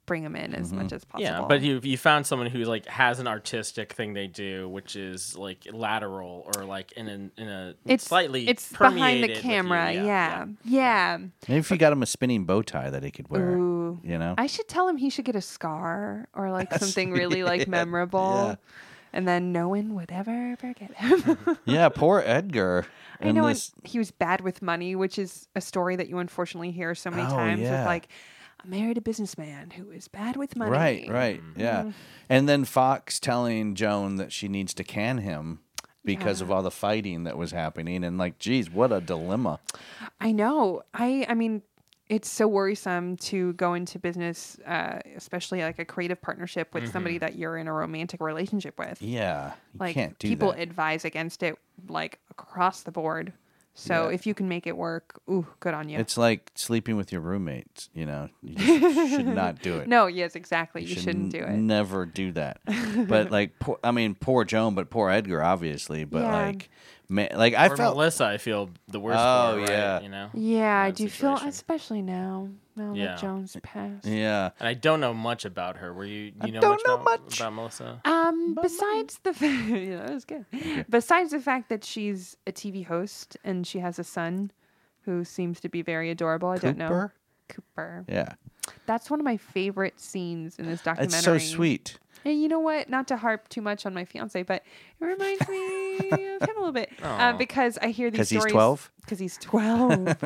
bring them in as much as possible. Yeah, but you you found someone who like has an artistic thing they do, which is like lateral or like in an in a it's slightly it's behind the permeated with you. camera. Yeah, Yeah, yeah. yeah. Maybe if you got him a spinning bow tie that he could wear, Ooh. you know. I should tell him he should get a scar or like something really like memorable, Yeah. and then no one would ever forget him. Yeah, poor Edgar. I And know, this- and he was bad with money, which is a story that you unfortunately hear so many Oh, times. yeah. With like, I married a businessman who is bad with money. Right, right, yeah. And then Fox telling Joan that she needs to can him because of all the fighting that was happening, and like, geez, what a dilemma. I know. I I mean, it's so worrisome to go into business, uh, especially like a creative partnership with somebody that you're in a romantic relationship with. Yeah, you Like can't do people that. advise against it like across the board. So Yeah. if you can make it work, ooh, good on you. It's like sleeping with your roommates. You know, you just should not do it. no, yes, exactly. You, should shouldn't do n- it. Never do that. But like, poor, I mean, poor Joan, but poor Edgar, obviously. But Yeah. like, man, like I Or felt. Melissa, I feel the worst Oh, for, right? yeah. You know? Yeah, I that do feel, situation. especially now, now Yeah. that Jones passed. Yeah. And I don't know much about her. Were you, you know don't much, know about, much. about Melissa? Um, besides the fa- yeah, that was good. Besides the fact that she's a T V host and she has a son who seems to be very adorable. I don't know. Cooper? Cooper. Yeah. That's one of my favorite scenes in this documentary. It's so sweet. And you know what? Not to harp too much on my fiance, but it reminds me of him a little bit um, because I hear these 'Cause he's stories. twelve? Because he's twelve.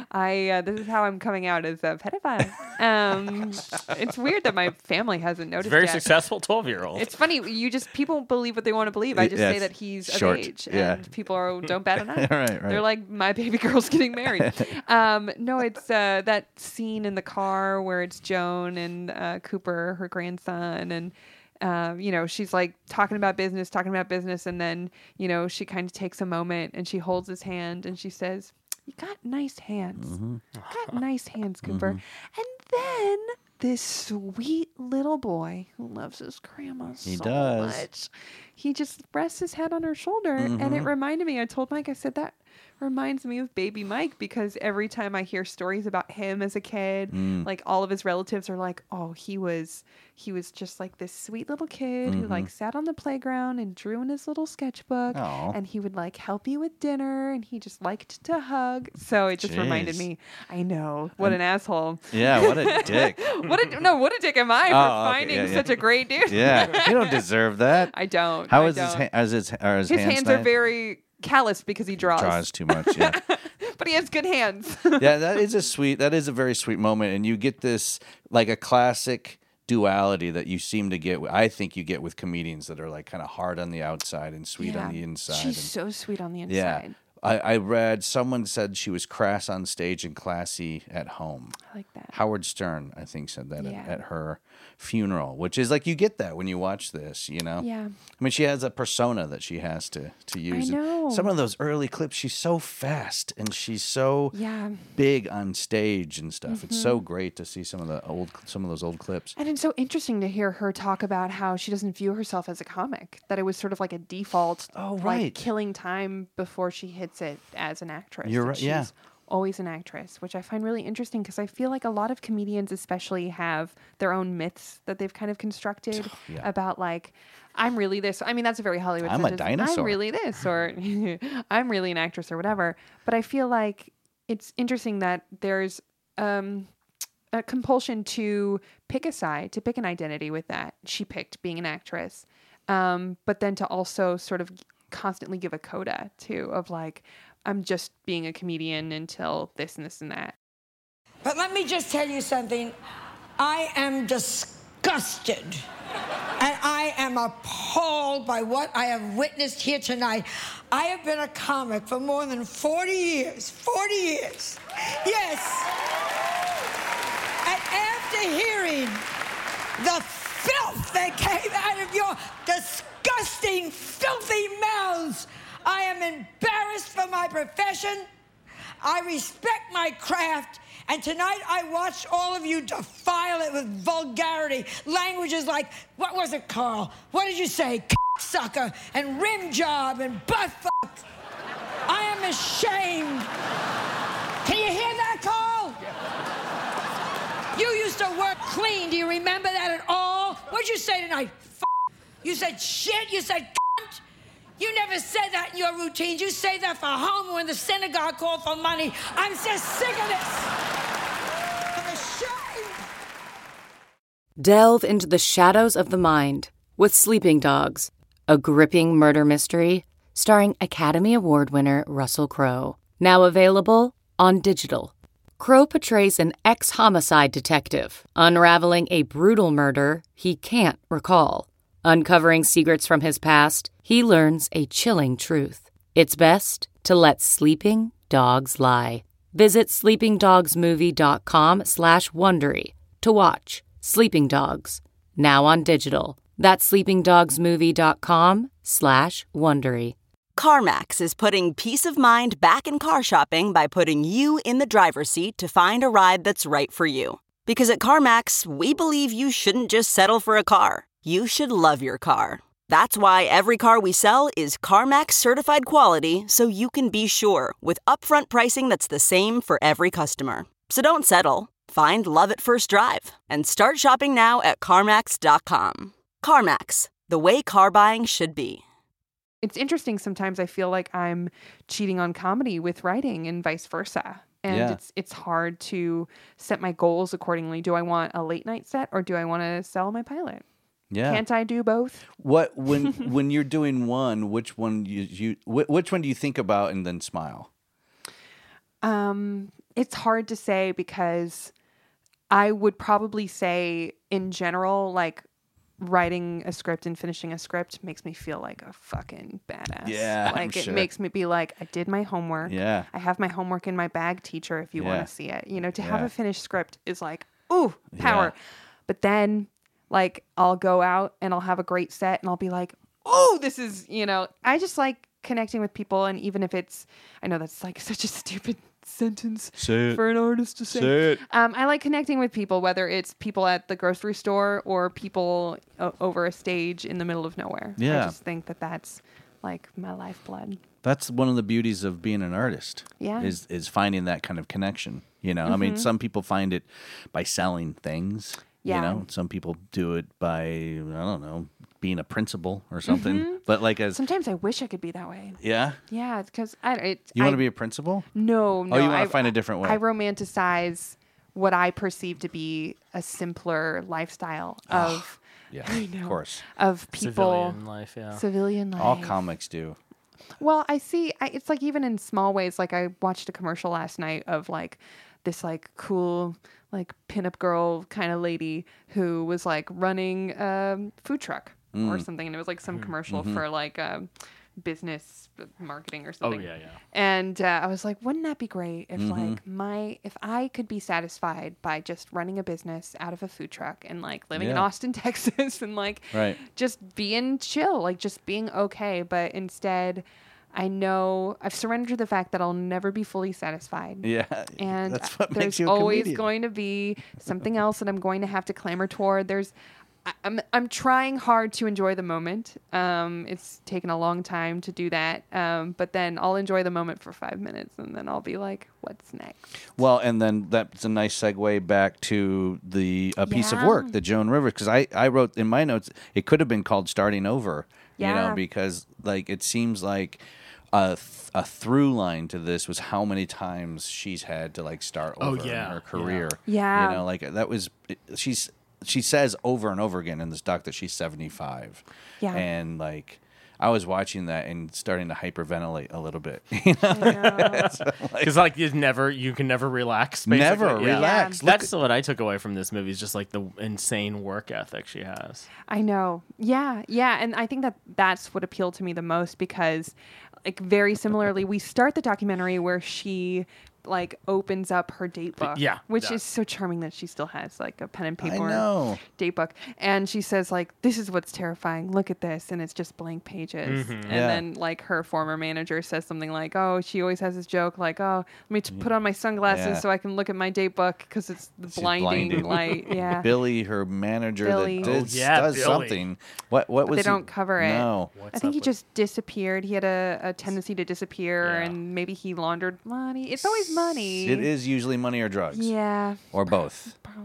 I uh, this is how I'm coming out as a pedophile. Um, it's weird that my family hasn't noticed. Very yet. successful twelve-year-old. It's funny. You just people believe what they want to believe. I just Yeah, say it's that he's short. of age, Yeah. and people are don't bat an eye. Right, right. They're like, my baby girl's getting married. um, no, it's uh, that scene in the car where it's Joan and uh, Cooper, her grandson, and um, you know, she's like talking about business, talking about business, and then you know, she kind of takes a moment and she holds his hand and she says, "You got nice hands. Mm-hmm. You got nice hands, Cooper." And then this sweet little boy who loves his grandma He so does. much, he just rests his head on her shoulder, and Mm-hmm. it reminded me. I told Mike, I said that reminds me of baby Mike because every time I hear stories about him as a kid, Mm. like all of his relatives are like, "Oh, he was he was just like this sweet little kid who like sat on the playground and drew in his little sketchbook, Aw. and he would like help you with dinner, and he just liked to hug." So it just reminded Jeez. me. I know what an asshole. Yeah, what a dick. What a no, what a dick am I for Oh, okay, finding yeah, yeah. such a great dude? Yeah, you don't deserve that. I don't. How I is his, don't. ha- is his, are his, His hands, hands are nice? very calloused because he draws. Draws too much, yeah. But he has good hands. Yeah, that is a sweet, that is a very sweet moment. And you get this, like a classic duality that you seem to get, I think you get with comedians that are like kind of hard on the outside and sweet on the inside. She's and, so sweet on the yeah. inside. I, I read, someone said she was crass on stage and classy at home. I like that. Howard Stern, I think, said that Yeah. at, at her funeral, which is like you get that when you watch this, you know? Yeah. I mean, she has a persona that she has to, to use. And know. some of those early clips, she's so fast and she's so Yeah. big on stage and stuff. It's Mm-hmm. so great to see some of the old, some of those old clips. And it's so interesting to hear her talk about how she doesn't view herself as a comic, that it was sort of like a default, Oh, like right. killing time before she hits it as an actress. You're that right, yeah. she's always an actress, which I find really interesting because I feel like a lot of comedians especially have their own myths that they've kind of constructed Yeah. about like, I'm really this. I mean, that's a very Hollywood I'm a sentence. dinosaur. I'm really this, or I'm really an actress or whatever. But I feel like it's interesting that there's um, a compulsion to pick a side, to pick an identity with that. She picked being an actress, um, but then to also sort of constantly give a coda too of like, I'm just being a comedian until this and this and that. But let me just tell you something. I am disgusted. And I am appalled by what I have witnessed here tonight. I have been a comic for more than forty years. forty years. Yes. And after hearing the filth that came out of your disgusting, filthy mouths, I am embarrassed for my profession. I respect my craft. And tonight I watched all of you defile it with vulgarity. Languages like, what was it, Carl? What did you say? Sucker and rim job and butt fuck. I am ashamed. Can you hear that, Carl? You used to work clean. Do you remember that at all? What'd you say tonight? F- you said shit. You said cunt. You never said that in your routines. You say that for Homer when the synagogue called for money. I'm just sick of this. I'm ashamed. Delve into the shadows of the mind with Sleeping Dogs, a gripping murder mystery starring Academy Award winner Russell Crowe. Now available on digital. Crowe portrays an ex-homicide detective unraveling a brutal murder he can't recall. Uncovering secrets from his past, he learns a chilling truth. It's best to let sleeping dogs lie. Visit sleepingdogsmovie.com slash Wondery to watch Sleeping Dogs, now on digital. That's sleepingdogsmovie.com slash Wondery. CarMax is putting peace of mind back in car shopping by putting you in the driver's seat to find a ride that's right for you. Because at CarMax, we believe you shouldn't just settle for a car. You should love your car. That's why every car we sell is CarMax certified quality, so you can be sure with upfront pricing that's the same for every customer. So don't settle. Find love at first drive and start shopping now at CarMax dot com. CarMax, the way car buying should be. It's interesting. Sometimes I feel like I'm cheating on comedy with writing and vice versa. And Yeah. it's it's hard to set my goals accordingly. Do I want a late night set or do I want to sell my pilot? Yeah. Can't I do both? What when when you're doing one, which one you you wh- which one do you think about and then smile? Um, it's hard to say because I would probably say in general, like writing a script and finishing a script makes me feel like a fucking badass. Yeah, I'm like it sure. makes me be like, I did my homework. Yeah. I have my homework in my bag, teacher, if you Yeah. want to see it. You know, to have Yeah. a finished script is like, ooh, power. Yeah. But then like I'll go out and I'll have a great set and I'll be like, oh, this is, you know, I just like connecting with people. And even if it's, I know that's like such a stupid sentence Say it. for an artist to say. Say it. Um, I like connecting with people, whether it's people at the grocery store or people o- over a stage in the middle of nowhere. Yeah. I just think that that's like my lifeblood. That's one of the beauties of being an artist. Yeah. Is is finding that kind of connection. You know, I mean, Mhm. some people find it by selling things. Yeah. You know, some people do it by I don't know, being a principal or something. Mhm. But like as Sometimes I wish I could be that way. yeah, Yeah, because I. It, you want I- to be a principal? No, no. Oh, you want I- to find a different way. I romanticize what I perceive to be a simpler lifestyle of. yeah, I of know, course. Of people. Civilian life, yeah. Civilian life. All comics do. Well, I see. I, it's like even in small ways. Like I watched a commercial last night of like this like cool like pinup girl kind of lady who was like running a food truck or Mm. something, and it was like some Mm. commercial Mhm. for like um, business marketing or Oh, something. yeah, yeah. And uh, I was like, wouldn't that be great if Mhm. like my if I could be satisfied by just running a business out of a food truck and like living in Yeah. Austin, Texas, and like Right. just being chill, like just being okay. But instead, I know I've surrendered to the fact that I'll never be fully satisfied. Yeah, And that's what there's makes you a always comedian. going to be something else that I'm going to have to clamor toward. There's I- I'm I'm trying hard to enjoy the moment. Um, it's taken a long time to do that. Um, but then I'll enjoy the moment for five minutes, and then I'll be like, "What's next?" Well, and then that's a nice segue back to the a piece of Yeah. work, the Joan Rivers, because I, I wrote in my notes it could have been called Starting Over, you Yeah. know, because like it seems like a th- a through line to this was how many times she's had to like start Oh, over yeah. in her career. Yeah. you know, like that was she's she says over and over again in this doc that she's seventy-five. Yeah. and like. I was watching that and starting to hyperventilate a little bit. You know? Because like you never, you can never relax. Basically. Never Yeah. relax. Look That's what I took away from this movie. Is just like the insane work ethic she has. I know. Yeah, yeah, and I think that that's what appealed to me the most because, like, very similarly, we start the documentary where she like opens up her date book, yeah, which yeah. is so charming that she still has like a pen and I paper know. date book, and she says like, "This is what's terrifying. Look at this," and it's just blank pages. Mhm. And Yeah. then like her former manager says something like, "Oh, she always has this joke like, oh, let me t- put on my sunglasses Yeah. so I can look at my date book because it's the She's blinding blinded. light." Yeah. Billy, her manager, Billy. that Oh, does, yeah, does Billy. something. What? What But was? they he- don't cover it. No. What's I think up he with- just disappeared. He had a, a tendency to disappear, Yeah. and maybe he laundered money. It's always money. It is usually money or drugs. Yeah. Or both. Probably, yeah.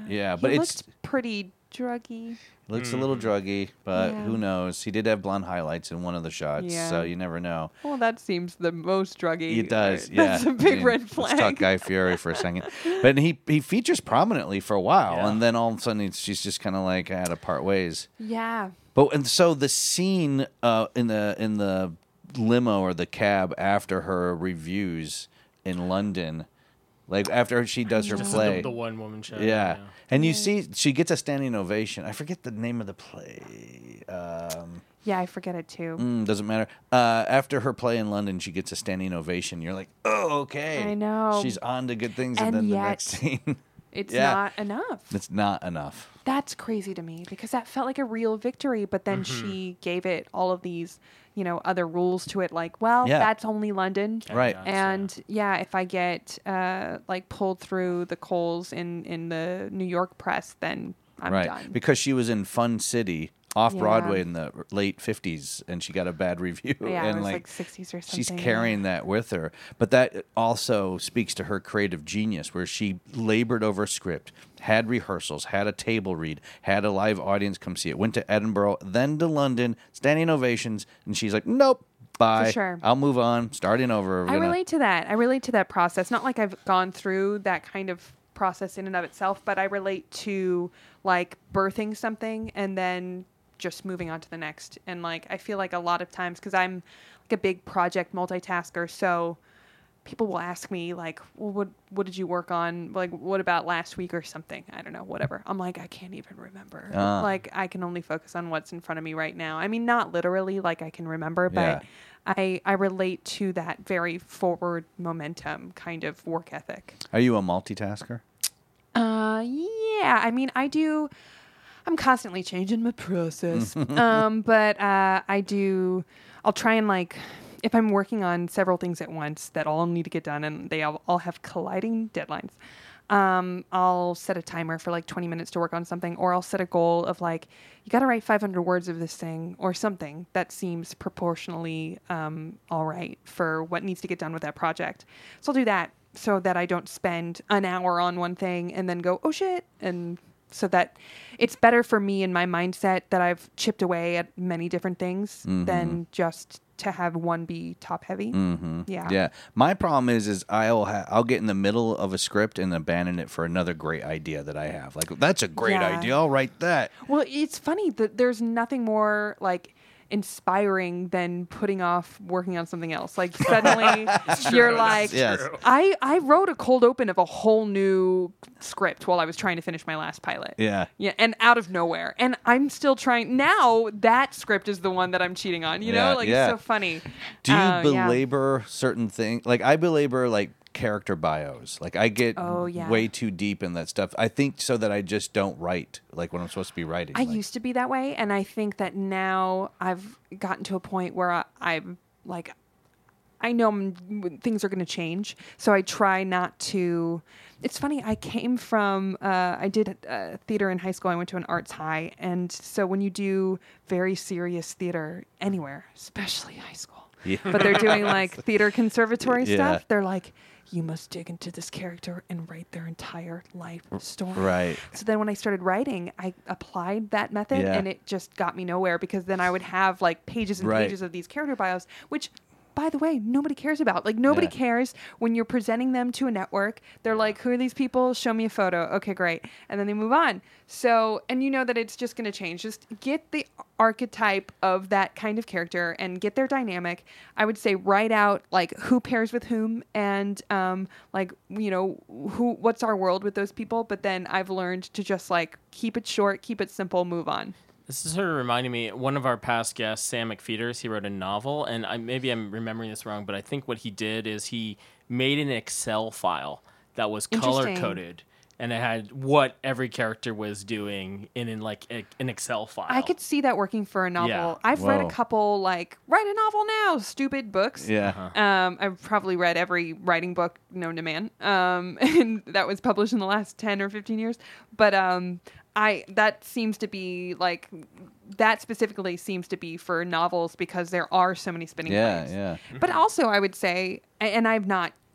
Yeah, but he it's looked pretty druggy. looks a little druggy, but Yeah. who knows? He did have blonde highlights in one of the shots, Yeah. so you never know. Well, that seems the most druggy. It does, Uh, yeah. That's a big I mean, red let's flag. talk Guy Fieri for a second. But he he features prominently for a while, Yeah. and then all of a sudden it's, she's just kind of like had to part ways. Yeah. But and so the scene uh, in the in the limo or the cab after her reviews in London, like after she does her Just play, the, the one woman show. yeah. And you see she gets a standing ovation. I forget the name of the play. Um, Yeah, I forget it too. mm, doesn't matter. Uh, after her play in London, she gets a standing ovation. You're like, oh, okay. I know. She's on to good things, and, And then the yet, next scene, It's yeah. not enough. it's not enough. That's crazy to me because that felt like a real victory, but then Mm-hmm. she gave it all of these, you know, other rules to it. Like, well, Yeah. that's only London, Right. And yeah, if I get uh, like pulled through the coals in in the New York press, then I'm right. done. Because she was in Fun City off Yeah. Broadway in the late fifties, and she got a bad review. Yeah, and it was like, like sixties or she's something, carrying that with her. But that also speaks to her creative genius, where she labored over a script, had rehearsals, had a table read, had a live audience come see it, went to Edinburgh, then to London, standing ovations, and she's like, nope. Bye. sure. I'll move on. Starting over. We're I gonna- relate to that. I relate to that process. Not like I've gone through that kind of process in and of itself, but I relate to like birthing something and then just moving on to the next. And like I feel like a lot of times, because I'm like a big project multitasker, so people will ask me like, well, what what did you work on? Like, what about last week or something? I don't know, whatever. I'm like, I can't even remember. Ah. Like, I can only focus on what's in front of me right now. I mean, not literally like I can remember, but Yeah. I I relate to that very forward momentum kind of work ethic. Are you a multitasker? Uh, yeah. I mean, I do. I'm constantly changing my process. um, but uh, I do. I'll try and like, if I'm working on several things at once that all need to get done and they all, all have colliding deadlines, um, I'll set a timer for like twenty minutes to work on something, or I'll set a goal of like, you got to write five hundred words of this thing or something that seems proportionally um, all right for what needs to get done with that project. So I'll do that so that I don't spend an hour on one thing and then go, oh shit, and so that it's better for me in my mindset that I've chipped away at many different things than just to have one be top heavy. Mm-hmm. Yeah. Yeah. My problem is, is I'll ha- I'll get in the middle of a script and abandon it for another great idea that I have. Like, that's a great Yeah. idea. I'll write that. Well, it's funny that there's nothing more like inspiring than putting off working on something else. Like suddenly you're like, Yes. I, I wrote a cold open of a whole new script while I was trying to finish my last pilot. Yeah. Yeah. And out of nowhere. And I'm still trying. Now that script is the one that I'm cheating on, you Yeah, know? Like yeah. it's so funny. Do you Uh, yeah. belabor certain things? Like, I belabor, like, character bios. Like, I get Oh, yeah. way too deep in that stuff. I think so that I just don't write, like, when I'm supposed to be writing. I Like, used to be that way, and I think that now I've gotten to a point where I, I'm like, I know I'm, things are going to change, so I try not to. It's funny. I came from. Uh, I did uh, theater in high school. I went to an arts high, and so when you do very serious theater anywhere, especially high school, Yeah. but they're doing like theater conservatory Yeah. stuff, they're like, you must dig into this character and write their entire life story. Right. So then when I started writing, I applied that method Yeah. and it just got me nowhere because then I would have like pages and Right. pages of these character bios, which by the way, nobody cares about. Like nobody Yeah. cares when you're presenting them to a network. They're like, who are these people? Show me a photo. Okay, great. And then they move on. So, and you know that it's just going to change. Just get the archetype of that kind of character and get their dynamic. I would say write out like who pairs with whom and um, like, you know, who, what's our world with those people. But then I've learned to just like keep it short, keep it simple, move on. This is sort of reminding me, one of our past guests, Sam McFeeters, he wrote a novel, and I, maybe I'm remembering this wrong, but I think what he did is he made an Excel file that was Interesting. color-coded, and it had what every character was doing in, in like a, an Excel file. I could see that working for a novel. Yeah. I've read Whoa. a couple like write a novel now, stupid books. Yeah. Uh-huh. Um, I've probably read every writing book known to man, um, and that was published in the last ten or fifteen years. But um, I that seems to be like that specifically seems to be for novels because there are so many spinning Yeah, plates. yeah. But also, I would say, a- and I've not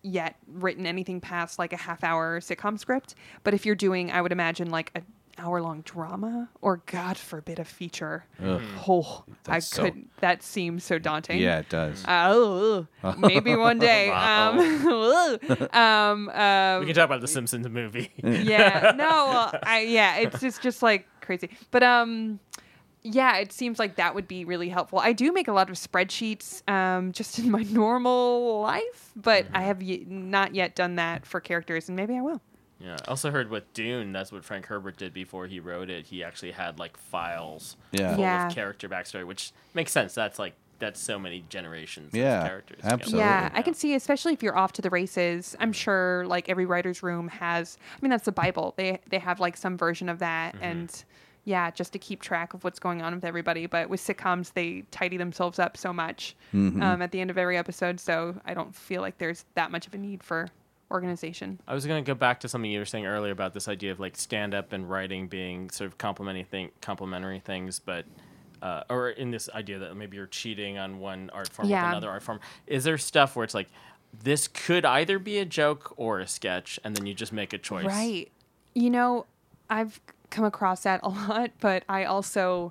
yet written anything past like a half hour sitcom script. But if you're doing, I would imagine like a hour long drama or God forbid a feature. Ugh. Oh, I That's so- could, that seems so daunting. Yeah, it does. Uh, oh, maybe one day. Wow. Um, um, um, We can talk about the Simpsons movie. yeah, no, well, I, yeah, it's just, just like crazy. But, um, yeah, it seems like that would be really helpful. I do make a lot of spreadsheets um, just in my normal life, but I have y- not yet done that for characters, and maybe I will. Yeah, I also heard with Dune, that's what Frank Herbert did before he wrote it. He actually had like files Yeah. full Yeah. of character backstory, which makes sense. That's like that's so many generations Yeah, of characters. together. absolutely. Yeah, I can see, especially if you're off to the races. I'm sure, like every writer's room has. I mean, that's the Bible. They they have like some version of that, and yeah, just to keep track of what's going on with everybody. But with sitcoms, they tidy themselves up so much Mhm. um, at the end of every episode, so I don't feel like there's that much of a need for organization. I was going to go back to something you were saying earlier about this idea of like stand up and writing being sort of complementary thing, complementary things, but uh, or in this idea that maybe you're cheating on one art form Yeah. with another art form. Is there stuff where it's like this could either be a joke or a sketch, and then you just make a choice? Right. You know, I've come across that a lot, but I also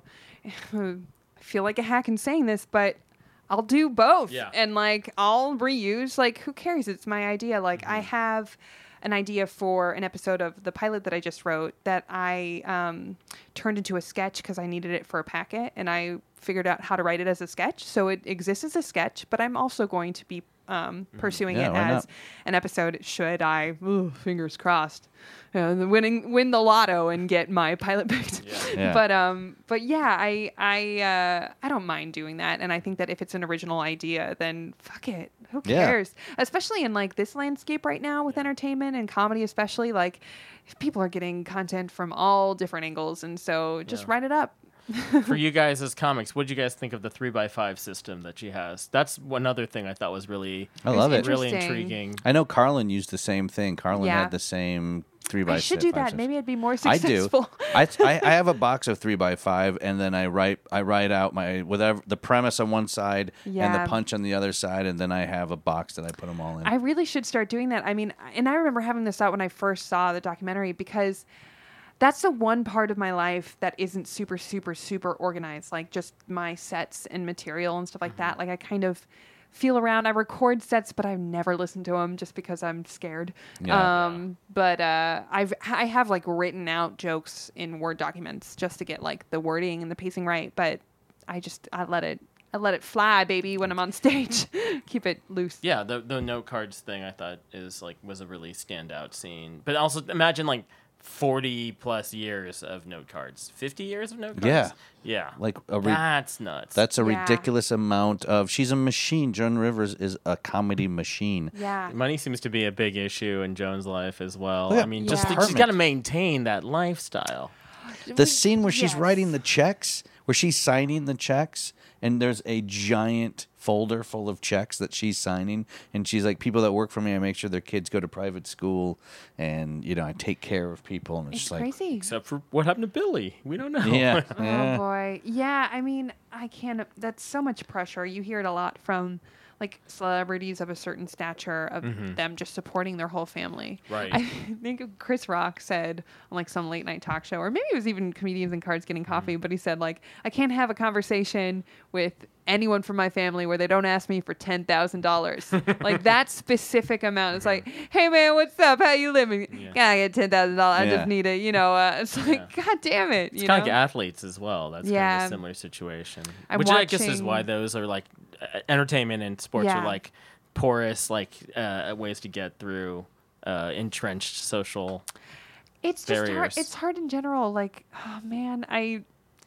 feel like a hack in saying this, but I'll do both. Yeah. And like I'll reuse, like who cares? It's my idea. Like Mm-hmm. I have an idea for an episode of the pilot that I just wrote that I um, turned into a sketch because I needed it for a packet, and I figured out how to write it as a sketch. So it exists as a sketch, but I'm also going to be um, pursuing Yeah, it why as not? an episode. Should I, ooh, fingers crossed, uh, the winning win the lotto and get my pilot picked. Yeah. But um, but yeah, I I uh, I don't mind doing that, and I think that if it's an original idea, then fuck it, who Yeah. cares? Especially in like this landscape right now with entertainment and comedy, especially like people are getting content from all different angles, and so just Yeah. write it up. For you guys as comics, what did you guys think of the three by five system that she has? That's another thing I thought was really, I love it. really Interesting. intriguing. I know Carlin used the same thing. Carlin Yeah. had the same three by I should si- do five that. system. Maybe I'd be more I do. successful. I, I I have a box of three by five, and then I write I write out my whatever the premise on one side and Yeah. the punch on the other side, and then I have a box that I put them all in. I really should start doing that. I mean, and I remember having this out when I first saw the documentary because that's the one part of my life that isn't super, super, super organized. Like just my sets and material and stuff like that. Like I kind of feel around. I record sets, but I've never listened to them just because I'm scared. Yeah. Um, but uh, I've I have like written out jokes in Word documents just to get like the wording and the pacing right. But I just I let it I let it fly, baby, when I'm on stage. Keep it loose. Yeah, the the note cards thing I thought is like was a really standout scene. But also imagine like forty plus years of note cards, fifty years of note cards. Yeah. yeah, Like a re- that's nuts. That's a Yeah. ridiculous amount of. She's a machine. Joan Rivers is a comedy machine. Yeah. Money seems to be a big issue in Joan's life as well. Oh, yeah. I mean, just Yeah. she's Apartment. got to maintain that lifestyle. The scene where she's Yes. writing the checks, where she's signing the checks, and there's a giant folder full of checks that she's signing, and she's like, people that work for me, I make sure their kids go to private school, and you know, I take care of people, and it's, It's just like, crazy. Except for what happened to Billy, we don't know. yeah, Oh yeah. boy. Yeah, I mean, I can't that's so much pressure. You hear it a lot from like celebrities of a certain stature of them just supporting their whole family. Right. I think Chris Rock said on like some late night talk show, or maybe it was even Comedians and Cards Getting Coffee, but he said like, I can't have a conversation with anyone from my family where they don't ask me for ten thousand dollars. Like that specific amount. It's like, hey man, what's up? How you living? Yeah. Yeah, I get ten thousand dollars. I Yeah. just need it. You know, uh, it's like, God damn it. It's you kind of know? like athletes as well. That's kind Yeah. of a similar situation. I'm Which I guess is watching- why those are like uh, entertainment and sports Yeah. are like porous, like uh, ways to get through uh, entrenched social. It's just hard. barriers. It's hard in general. Like, oh man, I,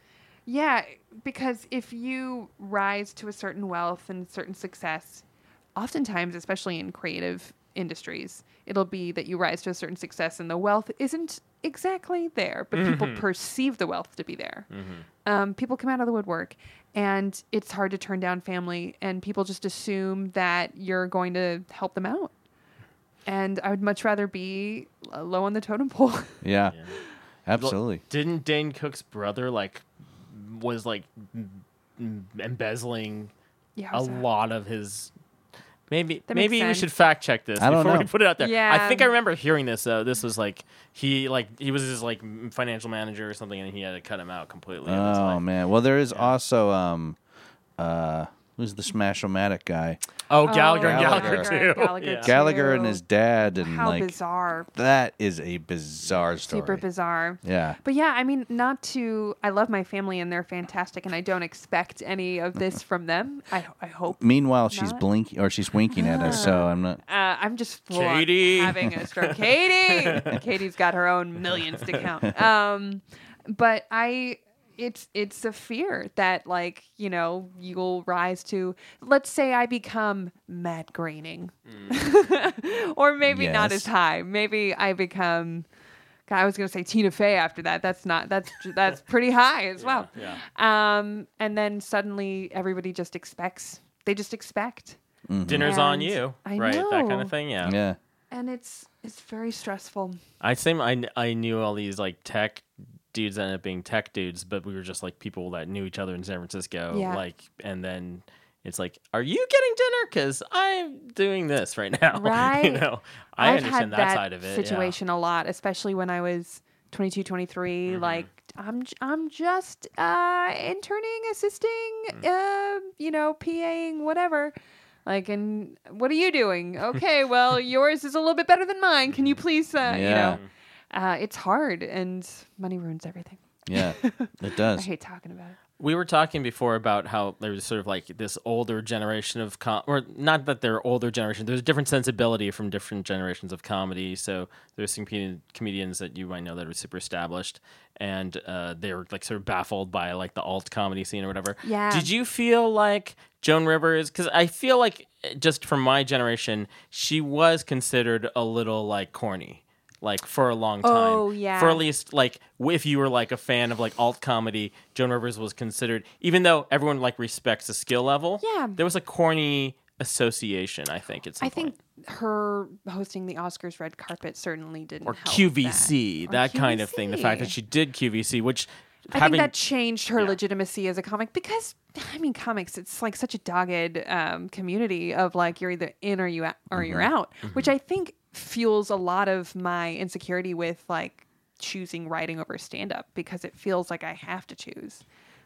yeah, because if you rise to a certain wealth and certain success, oftentimes, especially in creative industries, it'll be that you rise to a certain success and the wealth isn't exactly there, but people perceive the wealth to be there. Um, people come out of the woodwork, and it's hard to turn down family, and people just assume that you're going to help them out. And I would much rather be uh, low on the totem pole. yeah, Yeah. absolutely. Didn't Dane Cook's brother like was like m- m- embezzling Yeah, a was that- lot of his Maybe That makes maybe we sense. should fact check this I don't before we know. put it out there. Yeah. I think I remember hearing this though. This was like he like he was his like financial manager or something, and he had to cut him out completely. in his Oh life. man. Well, there is also um, uh, who's the Smash-O-Matic guy? Oh, Gallagher and Gallagher. Gallagher, too. Gallagher Yeah. too. Gallagher and his dad, and How like bizarre. that is a bizarre story. Super bizarre. Yeah. But yeah, I mean, not to. I love my family and they're fantastic, and I don't expect any of this from them. I I hope. Meanwhile, she's Not? blinking or she's winking at us, so I'm not. Uh, I'm just full on Katie. having a stroke. Katie, Katie's got her own millions to count. Um, but I, it's it's a fear that like you know you'll rise to. Let's say I become Matt Groening, or maybe not Yes. as high. Maybe I become. God, I was gonna say Tina Fey after that. That's not. That's that's pretty high as well. yeah. Um, and then suddenly everybody just expects. They just expect. Dinner's on And you, I right? That kind know. of thing. Yeah. Yeah. And it's it's very stressful. I same. I I knew all these like tech dudes ended up being tech dudes, but we were just like people that knew each other in San Francisco. Yeah. Like, and then it's like, are you getting dinner? Because I'm doing this right now. Right. you know, I I've understand had that, that side of it. yeah. situation a lot, especially when I was twenty-two, twenty-three. Mm-hmm. Like I'm j- I'm just uh, interning, assisting, Mm. uh, you know, PAing, whatever. Like, and what are you doing? Okay, well, yours is a little bit better than mine. Can you please, uh, you Yeah. know, uh, it's hard, and money ruins everything. Yeah. It I does. hate talking about it. We were talking before about how there was sort of like this older generation of com- or not that they're older generation. There's different sensibility from different generations of comedy. So there's some com- comedians that you might know that are super established, and uh, they're like sort of baffled by like the alt comedy scene or whatever. Yeah. Did you feel like Joan Rivers? Because I feel like just from my generation, she was considered a little like corny. Like for a long time. Oh, yeah. For at least like w- if you were like a fan of like alt comedy, Joan Rivers was considered, even though everyone like respects the skill level. Yeah. There was a corny association, I think. At some I point. think her hosting the Oscars red carpet certainly didn't Or help Q V C, that, that, Or kind of thing. The fact that Q V C. she did Q V C, which I having think that changed her yeah. legitimacy as a comic because I mean comics it's like such a dogged um, community of like you're either in or you out, or you're out, which I think fuels a lot of my insecurity with like choosing writing over stand up because it feels like I have to choose,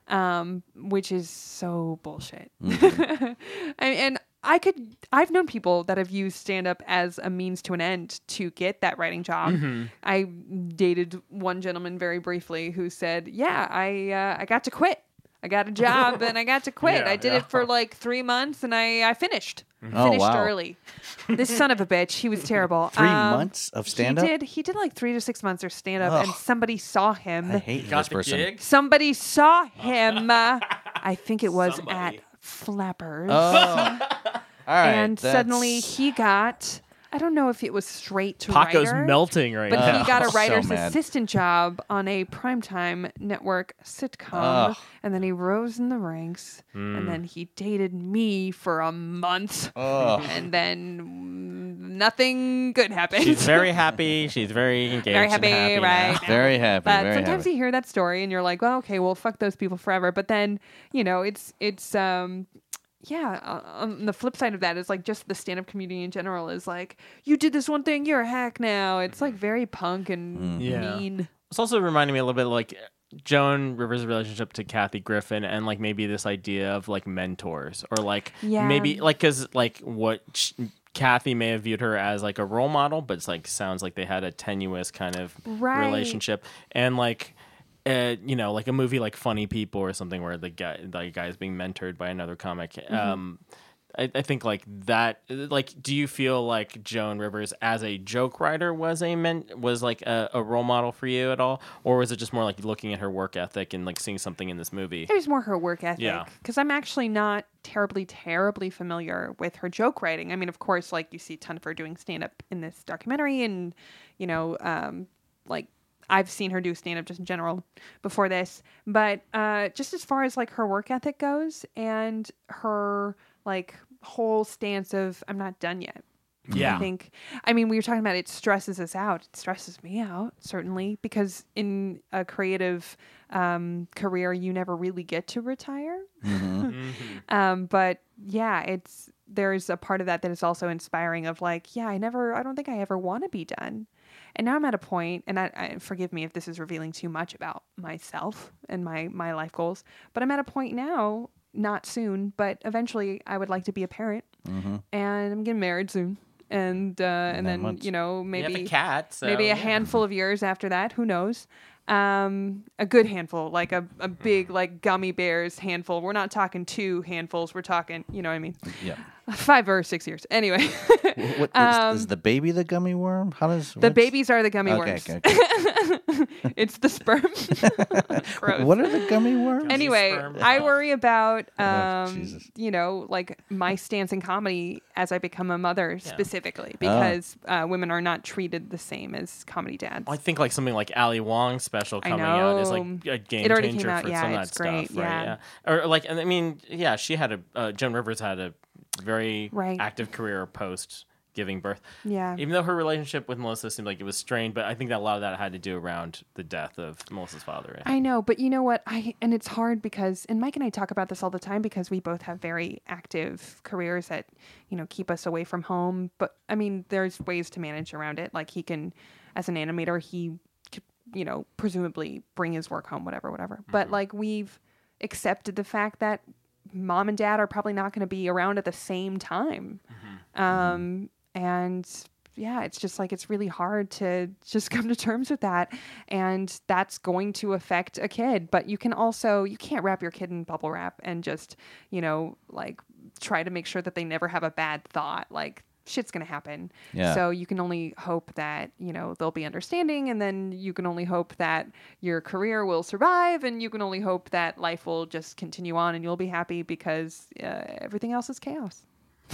um, which is so bullshit. and, and I could I've known people that have used stand up as a means to an end to get that writing job. Mm-hmm. I dated one gentleman very briefly who said, "Yeah, I uh, I got to quit. I got a job and I got to quit. Yeah, I did yeah. it for like three months and I I finished. Oh, finished wow. early. This son of a bitch. He was terrible. Three Um, months of stand-up? He did. He did like three to six months of stand up, and Ugh. somebody saw him. I hate got this the person. gig. Somebody saw him. uh, I think it was Somebody. at Flappers. Oh. All right. and suddenly that's- he got, I don't know if it was straight to Paco's writer, melting right but now. he got a so writer's mad. assistant job on a primetime network sitcom. Ugh. And then he rose in the ranks. Hmm. And then he dated me for a month. Ugh. And then mm, nothing good happened. She's very happy. She's very engaged. Very and happy, happy now. right? now. Very happy. But very sometimes happy. you hear that story and you're like, well, okay, well, fuck those people forever. But then, you know, it's, it's, um, yeah, uh, on the flip side of that is like just the stand-up community in general is like, you did this one thing, you're a hack now. It's like very punk and Yeah. mean. It's also reminding me a little bit like Joan Rivers' relationship to Kathy Griffin, and like maybe this idea of like mentors, or like Yeah. maybe like because like what sh- Kathy may have viewed her as like a role model, but it's like sounds like they had a tenuous kind of Right. relationship, and like. Uh, you know, like a movie like Funny People or something where the guy, the guy is being mentored by another comic. Mm-hmm. Um, I, I think like that. Like, do you feel like Joan Rivers as a joke writer was a men was like a, a role model for you at all, or was it just more like looking at her work ethic and like seeing something in this movie? There's more her work ethic. Yeah. Because I'm actually not terribly, terribly familiar with her joke writing. I mean, of course, like you see a ton of her doing stand-up in this documentary and, you know, um, like I've seen her do stand-up just in general before this. But uh, just as far as like her work ethic goes and her like whole stance of I'm not done yet. Yeah. I think, I mean, we were talking about it stresses us out. It stresses me out, certainly, because in a creative um, career, you never really get to retire. Um, but yeah, it's, there's a part of that that is also inspiring of like, yeah, I never, I don't think I ever want to be done. And now I'm at a point, and I, I forgive me if this is revealing too much about myself and my, my life goals, but I'm at a point now, not soon, but eventually I would like to be a parent, Mm-hmm. and I'm getting married soon. And, uh, and then, months. you know, You maybe have a cat, so, maybe a yeah. handful of years after that, who knows? Um, a good handful, like a, a big, like gummy bears handful. We're not talking two handfuls. We're talking, you know what I mean? Yeah. Five or six years. Anyway. What, is, is the baby the gummy worm? How does The what's- babies are the gummy okay, worms. Okay, okay. It's the sperm. Gross. What are the gummy worms? Anyway, I worry about, Oh, um, Jesus. you know, like my stance in comedy as I become a mother specifically, because uh, women are not treated the same as comedy dads. I think like something like Ali Wong's special I coming out is like know. a game It already came changer out. for Yeah, some of that it's great. stuff, right? Yeah. Yeah. Or like, and I mean, yeah, she had a uh, Joan Rivers had a very Right. active career post giving birth. Yeah. Even though her relationship with Melissa seemed like it was strained, but I think that a lot of that had to do around the death of Melissa's father. I know, but you know what? I and it's hard because, and Mike and I talk about this all the time because we both have very active careers that, you know, keep us away from home. But I mean, there's ways to manage around it. Like he can, as an animator, he could, you know, presumably bring his work home, whatever, whatever. Mm-hmm. But like we've accepted the fact that mom and dad are probably not going to be around at the same time. Mm-hmm. Um, and yeah, it's just like, it's really hard to just come to terms with that. And that's going to affect a kid, but you can also, you can't wrap your kid in bubble wrap and just, you know, like try to make sure that they never have a bad thought. Like shit's going to happen. Yeah. So you can only hope that, you know, they'll be understanding, and then you can only hope that your career will survive, and you can only hope that life will just continue on and you'll be happy because uh, everything else is chaos.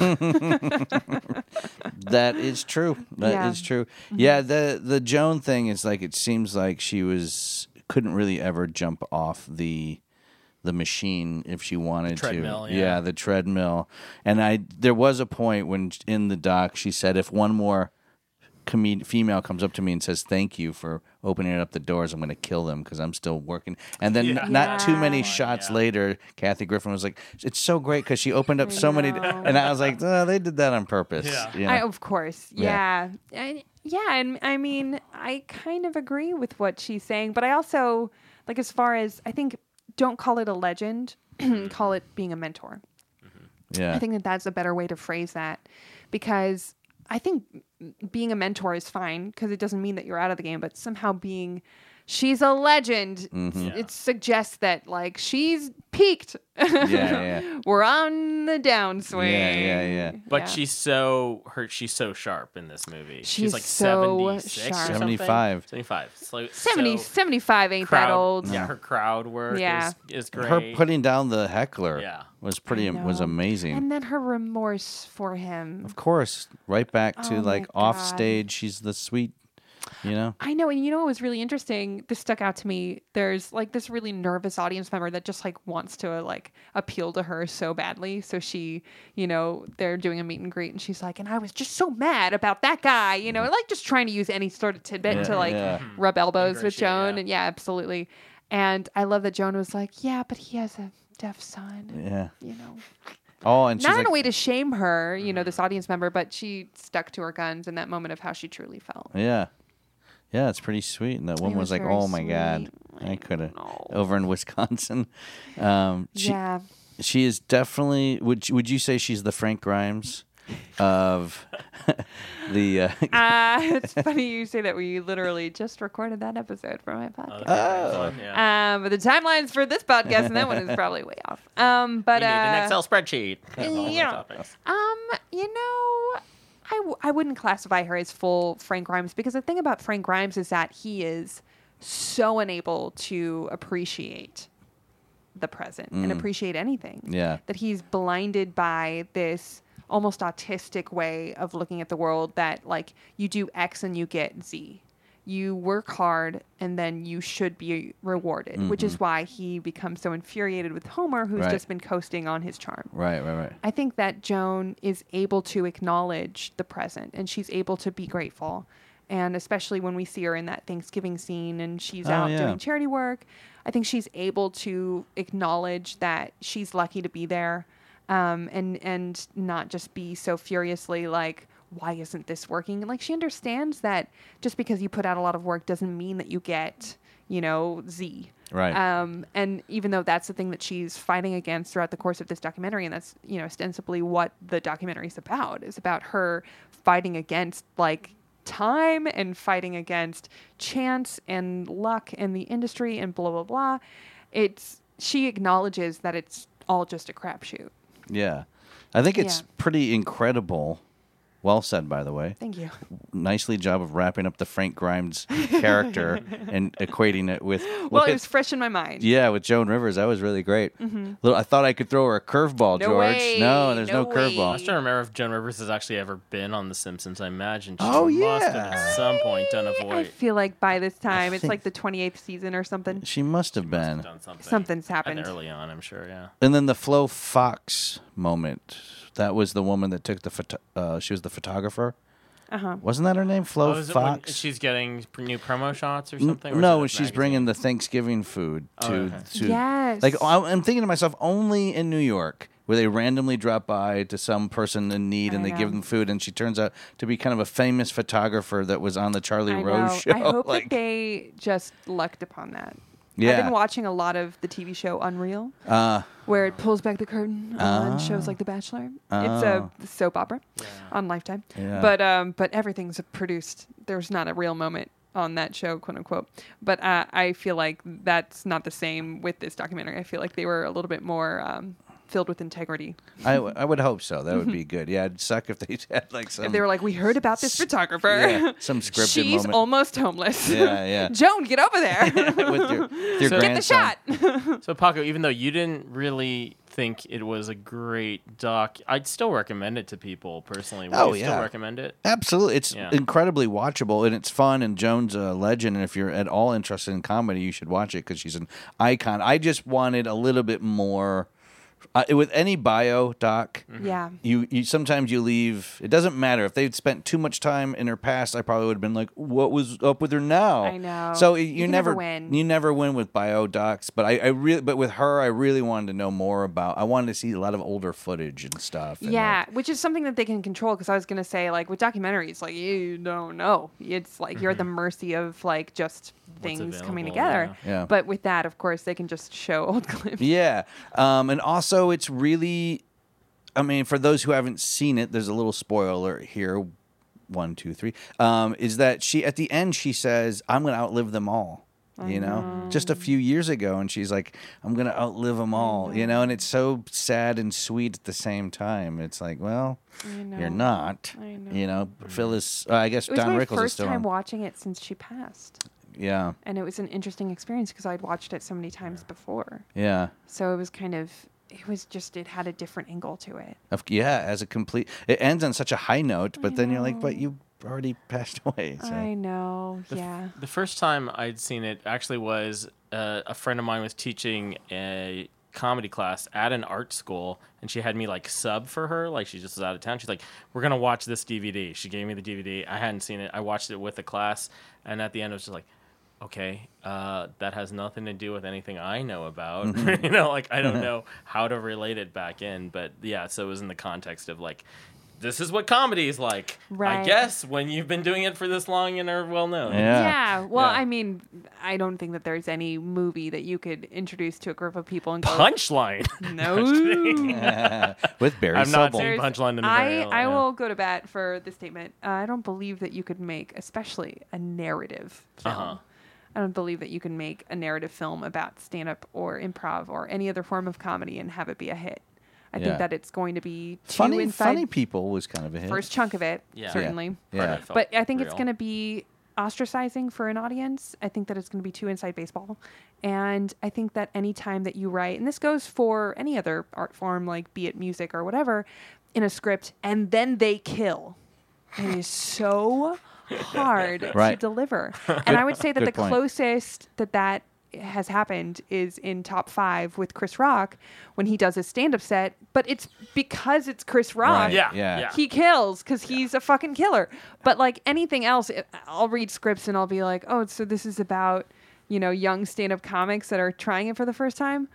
That is true. That is Yeah. true. Mm-hmm. Yeah, the the Joan thing is like, it seems like she was couldn't really ever jump off the the machine if she wanted treadmill, to. yeah. the treadmill. And I there was a point when in the doc she said, if one more comed- female comes up to me and says thank you for opening up the doors, I'm going to kill them because I'm still working. And then Yeah. n- not too many Yeah. shots Yeah. later, Kathy Griffin was like, it's so great because she opened up I so many. know. And I was like, oh, they did that on purpose. Yeah. you know? I, of course. Yeah. Yeah. I, yeah. And I mean, I kind of agree with what she's saying, but I also, like, as far as, I think, don't call it a legend, call it being a mentor. yeah. I think that that's a better way to phrase that, because I think being a mentor is fine because it doesn't mean that you're out of the game, but somehow being, she's a legend, Mm-hmm. it suggests that, like, she's peaked. yeah, yeah. We're on the downswing. Yeah, yeah, yeah. But Yeah. she's so her she's so sharp in this movie. She's she's like so seventy-six sharp. or something? seventy-five. seventy-five. So, seventy, so seventy-five ain't crowd, that old. Yeah, her crowd work Yeah. is, is great. Her putting down the heckler Yeah. was pretty I was know. amazing. And then her remorse for him. Of course, right back to Oh my like off God. stage, she's the sweet, you know. I know, and you know what was really interesting? This stuck out to me. There's like this really nervous audience member that just like wants to like appeal to her so badly. So she, you know, they're doing a meet and greet, and she's like, and I was just so mad about that guy, you know, like just trying to use any sort of tidbit Yeah, to like yeah. rub elbows with Ingratiate, Joan. yeah. And yeah, absolutely. And I love that Joan was like, yeah, but he has a deaf son, Yeah. you know. Oh, and she's Not like, in a way to shame her, you know, this audience member, but she stuck to her guns in that moment of how she truly felt. yeah, yeah, it's pretty sweet. And that woman was was like, very oh my god, sweet. I could have know. over in Wisconsin. Um, she, Yeah. she is definitely. Would you- would you say she's the Frank Grimes of the? Uh, Uh, it's funny you say that. We literally just recorded that episode for my podcast. Oh, yeah. Um, but the timelines for this podcast and that one is probably way off. Um, but You need an uh, Excel spreadsheet. Of all the yeah. topics. Um, you know, I, w- I wouldn't classify her as full Frank Grimes, because the thing about Frank Grimes is that he is so unable to appreciate the present and appreciate anything. Yeah. That he's blinded by this almost autistic way of looking at the world, that like you do X and you get Z. You work hard and then you should be rewarded, which is why he becomes so infuriated with Homer, who's Right. just been coasting on his charm. right, right, right. I think that Joan is able to acknowledge the present, and she's able to be grateful. And especially when we see her in that Thanksgiving scene and she's Oh, out yeah. doing charity work, I think she's able to acknowledge that she's lucky to be there. um, and and not just be so furiously like, why isn't this working? Like, she understands that just because you put out a lot of work doesn't mean that you get, you know, Z. Right. Um, and even though that's the thing that she's fighting against throughout the course of this documentary, and that's, you know, ostensibly what the documentary is about, is about her fighting against, like, time and fighting against chance and luck in the industry and blah, blah, blah. It's, she acknowledges that it's all just a crapshoot. Yeah. I think it's Yeah. pretty incredible. Well said, by the way. Thank you. Nicely job of wrapping up the Frank Grimes character and equating it with. Well, with, it was fresh in my mind. Yeah, with Joan Rivers, that was really great. Mhm. Little, I thought I could throw her a curveball, No George. way. No, there's no, No curveball. I was trying to remember if Joan Rivers has actually ever been on The Simpsons. I imagine she Oh, must have yeah. at some point done a I voice. feel like by this time, it's think- like the twenty-eighth season or something. She must have been. Done something. Something's happened. And early on, I'm sure, yeah. And then the Flo Fox moment. That was the woman that took the photo- uh, she was the photographer. Uh-huh. Wasn't that her name? Flo Oh, is it when Fox? she's getting pr- new promo shots or N- something? or is no, it a she's magazine? bringing the Thanksgiving food to, Oh, okay. to Yes. like I- I'm thinking to myself, only in New York where they randomly drop by to some person in need and I they give know. them food, and she turns out to be kind of a famous photographer that was on the Charlie I Rose know. show. I hope like, that they just lucked upon that. Yeah. I've been watching a lot of the T V show Unreal, uh, where it pulls back the curtain on Oh. shows like The Bachelor. Oh. It's a soap opera on Lifetime. Yeah. But um, but everything's produced. There's not a real moment on that show, quote unquote. But uh, I feel like that's not the same with this documentary. I feel like they were a little bit more um, filled with integrity. I, w- I would hope so. That would be good. Yeah, it'd suck if they had like some. If they were like, we heard about this photographer. Yeah, some scripted She's moment. almost homeless. Yeah, yeah. Joan, get over there. with your, your So- Get the grandson. shot. So, Paco, even though you didn't really think it was a great doc, I'd still recommend it to people personally. Would Oh, you yeah. still recommend it? Absolutely. It's Yeah. incredibly watchable, and it's fun, and Joan's a legend, and if you're at all interested in comedy, you should watch it because she's an icon. I just wanted a little bit more... Uh, with any bio doc, Yeah. you, you sometimes you leave. It doesn't matter if they'd spent too much time in her past. I probably would have been like, "What was up with her now?" I know. So you, You can never never win. You never win with bio docs. But I, I really, but with her, I really wanted to know more about. I wanted to see a lot of older footage and stuff. and, Yeah, like, which is something that they can control. Because I was gonna say, like with documentaries, like you don't know. It's like you're at the mercy of like just things coming available, together. yeah. Yeah. But with that, of course, they can just show old clips. Yeah. Um, and also, it's really, I mean, for those who haven't seen it, there's a little spoiler here. One, two, three. Um, is that she, at the end, she says, I'm going to outlive them all. You know, just a few years ago. And she's like, I'm going to outlive them all, you know, and it's so sad and sweet at the same time. It's like, well, I know. you're not, I know. you know, Phyllis, uh, I guess It was Don my Rickles is first still time on. watching it since she passed, Yeah. and it was an interesting experience because I'd watched it so many times before. Yeah. So it was kind of, it was just, it had a different angle to it. Of- Yeah, as a complete, it ends on such a high note, but then you're like, but you already passed away. So. I know, The f- yeah. The first time I'd seen it actually was uh, a friend of mine was teaching a comedy class at an art school, and she had me like sub for her. Like she just was out of town. She's like, "We're gonna watch this D V D." She gave me the D V D. I hadn't seen it. I watched it with the class, and at the end, it was just like, okay, uh, that has nothing to do with anything I know about. you know, like I don't know how to relate it back in, but yeah. So it was in the context of like, this is what comedy is like. I Right. guess when you've been doing it for this long and are well known. Yeah. Yeah. Well, Yeah. I mean, I don't think that there's any movie that you could introduce to a group of people and go, Punchline. no. With Barry I've not Sobel. seen There's- Punchline in a I, very long- I yeah. will go to bat for the statement. Uh, I don't believe that you could make, especially a narrative film. Uh-huh. I don't believe that you can make a narrative film about stand-up or improv or any other form of comedy and have it be a hit. I Yeah. think that it's going to be too Funny, inside funny people was kind of a hit. first chunk of it, Yeah. certainly. Yeah. Part of it felt But I think it's real. going to be ostracizing for an audience. I think that it's going to be too inside baseball. And I think that any time that you write, and this goes for any other art form, like be it music or whatever, in a script, and then they kill, it is so hard to Right. deliver. And I would say that Good the point. closest that that has happened is in Top Five with Chris Rock when he does his stand-up set, but it's because it's Chris Rock. Right. Yeah, Yeah. yeah. He kills because he's a fucking killer. But like anything else, it, I'll read scripts and I'll be like, oh, so this is about, you know, young stand-up comics that are trying it for the first time.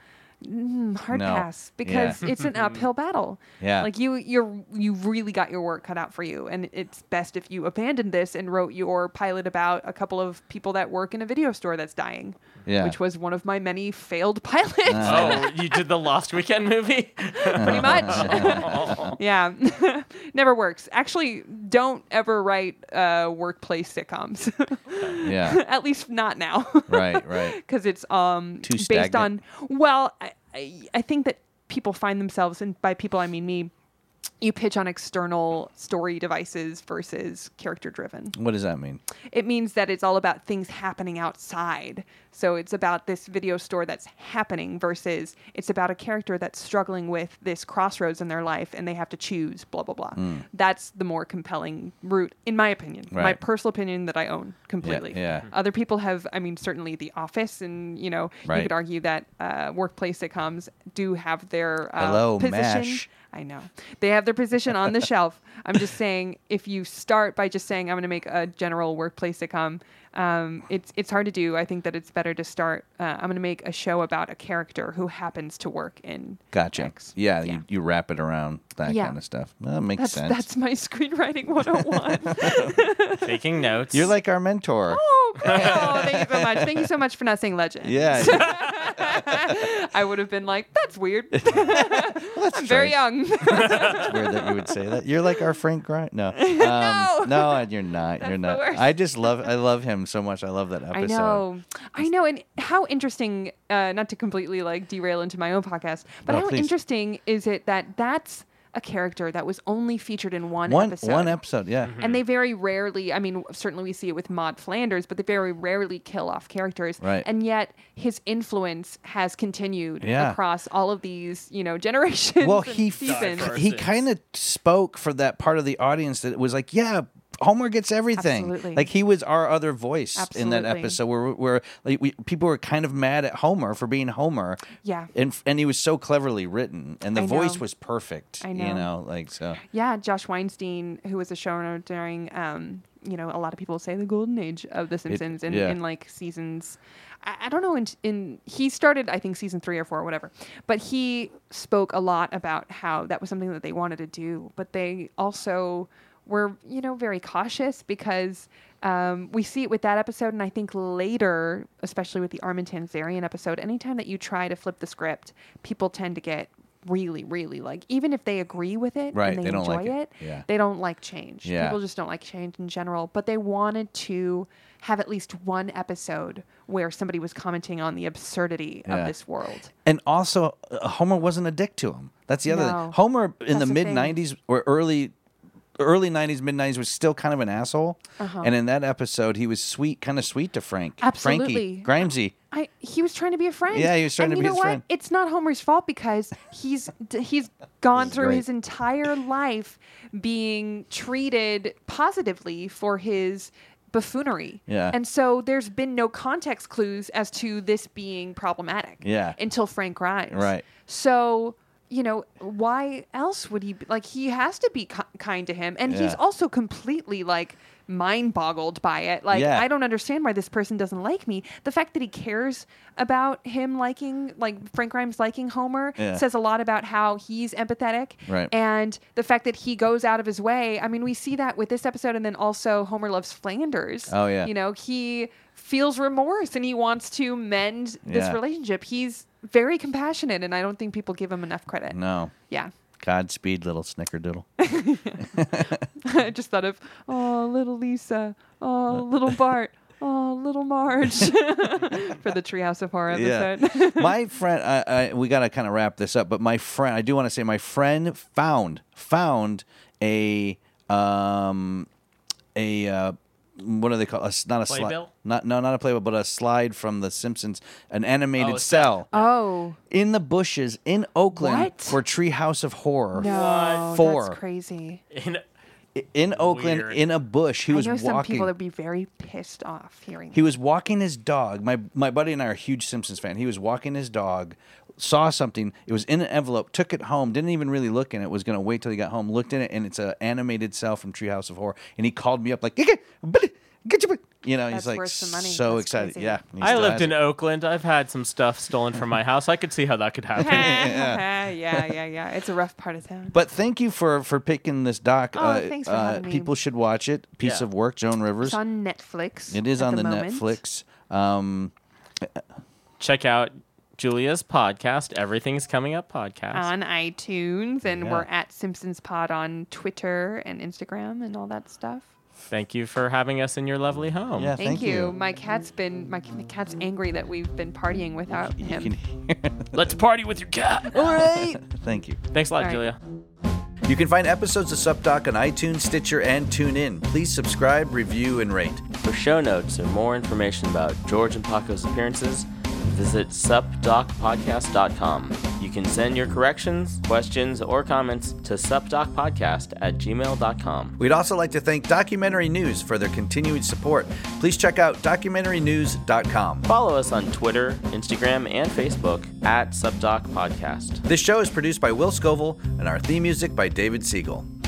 Mm, hard No. pass because Yeah. it's an uphill battle. Yeah. Like you, you're you really got your work cut out for you, and it's best if you abandoned this and wrote your pilot about a couple of people that work in a video store that's dying. Yeah. Which was one of my many failed pilots. Oh, you did the Lost Weekend movie? Pretty much. Yeah. Never works. Actually, don't ever write uh, workplace sitcoms. Yeah. At least not now. Right, right. Because it's um Too based stagnant. on, well, I, I, I think that people find themselves, and by people I mean me, you pitch on external story devices versus character driven. What does that mean? It means that it's all about things happening outside. So it's about this video store that's happening versus it's about a character that's struggling with this crossroads in their life and they have to choose, blah, blah, blah. Mm. That's the more compelling route, in my opinion. My Right. personal opinion that I own completely. yeah. Other people have, I mean, certainly The Office, and, you know, you Right. could argue that uh, workplace sitcoms do have their uh, Hello, position. MASH. I know. They have their position on the shelf. I'm just saying, if you start by just saying, I'm going to make a general workplace sitcom, um, it's it's hard to do. I think that it's better to start, uh, I'm going to make a show about a character who happens to work in Gotcha. X. Yeah, Yeah. You, you wrap it around that Yeah. kind of stuff. Well, that makes That's, sense. that's my screenwriting one oh one. Taking notes. You're like our mentor. Oh, great. Oh, thank you so much. Thank you so much for not saying legend. Yeah. I would have been like, that's weird. I'm very strange. young. It's weird that you would say that. You're like our Frank Grimes. No. Um, No. no, you're not. That's you're the not. worst. I just love I love him so much. I love that episode. I know. I know. And how interesting, uh, not to completely like derail into my own podcast, but No, how please. interesting is it that that's a character that was only featured in one, One episode? one episode, yeah. And they very rarely, I mean, certainly we see it with Maud Flanders, but they very rarely kill off characters. Right. And yet his influence has continued Yeah. across all of these, you know, generations. Well, and he seasons. he kind of spoke for that part of the audience that was like, yeah, Homer gets everything. Absolutely. Like he was our other voice in that Absolutely. episode where where like we, people were kind of mad at Homer for being Homer. Yeah. And and he was so cleverly written and the I voice know. was perfect. I You know. know, like so. Yeah, Josh Weinstein, who was a showrunner during, um, you know, a lot of people say the golden age of The Simpsons in, yeah. in like seasons. I, I don't know. In, in he started, I think, season three or four or whatever. But he spoke a lot about how that was something that they wanted to do. But they also were, you know, very cautious because um, we see it with that episode. And I think later, especially with the Armin Tanzarian episode, anytime that you try to flip the script, people tend to get really, really like, even if they agree with it Right, and they, they don't enjoy like it. it, Yeah. they don't like change. Yeah. People just don't like change in general. But they wanted to have at least one episode where somebody was commenting on the absurdity Yeah. of this world. And also, uh, Homer wasn't a dick to him. That's the other No. thing. Homer in That's the the mid thing. nineties or early early nineties, mid nineties was still kind of an asshole. Uh-huh. And in that episode, he was sweet, kind of sweet to Frank. Absolutely. Frankie, Grimesy. I he was trying to be a friend. Yeah, he was trying and to you be know his what? friend. It's not Homer's fault because he's d- he's gone This is through great. his entire life being treated positively for his buffoonery. Yeah. And so there's been no context clues as to this being problematic. Yeah. Until Frank Grimes. Right. So, you know, why else would he be like, he has to be ki- kind to him. And he's Yeah. also completely like mind boggled by it. Like, Yeah. I don't understand why this person doesn't like me. The fact that he cares about him liking, like Frank Grimes liking Homer Yeah. says a lot about how he's empathetic. Right. And the fact that he goes out of his way. I mean, we see that with this episode, and then also Homer loves Flanders. Oh, yeah. You know, he feels remorse and he wants to mend this Yeah. relationship. He's very compassionate, and I don't think people give him enough credit. No. Yeah. Godspeed, little snickerdoodle. I just thought of, oh, little Lisa, oh, little Bart, oh, little Marge, for the Treehouse of Horror episode. Yeah. My friend, I, I, we got to kind of wrap this up, but my friend, I do want to say my friend found, found a, um, a, uh, what do they call it? Not a slide. Playbill? Not no, not a playbill, but a slide from The Simpsons, an animated Oh, cell Oh, in the bushes in Oakland What? for Treehouse of Horror. no, Four. that's crazy. In, In Oakland, Weird. in a bush, he was I know some walking. people that would be very pissed off hearing He was walking his dog. My my buddy and I are huge Simpsons fan. He was walking his dog, saw something. It was in an envelope, took it home, didn't even really look in it, was going to wait till he got home, looked in it, and it's an animated cell from Treehouse of Horror. And he called me up like, "Get, get, get your, You know, That's he's like worth some money. so That's excited. crazy. Yeah. he I still lived has in it. Oakland. I've had some stuff stolen from my house. I could see how that could happen. yeah, yeah, yeah. It's a rough part of town. But thank you for, for picking this doc. Oh, uh, thanks for uh, having me. People should watch it. Piece Yeah. of work, Joan Rivers. It's on Netflix. It is at on the, moment. Netflix. Um, Check out Julia's podcast, Everything's Coming Up podcast. On iTunes, and Yeah. we're at Simpsons Pod on Twitter and Instagram and all that stuff. Thank you for having us in your lovely home. yeah, Thank, thank you. My cat's been my, my cat's angry that we've been partying without You him. can hear. Let's party with your cat. All right. Thank you. Thanks a lot, All right. Julia. You can find episodes of SupDoc on iTunes, Stitcher, and TuneIn. Please subscribe, review, and rate. For show notes and more information about George and Paco's appearances, visit sup doc podcast dot com. You can send your corrections, questions, or comments to supdocpodcast at gmail dot com. We'd also like to thank Documentary News for their continued support. Please check out documentary news dot com. Follow us on Twitter, Instagram, and Facebook at SupDocPodcast. This show is produced by Will Scoville, and our theme music by David Siegel.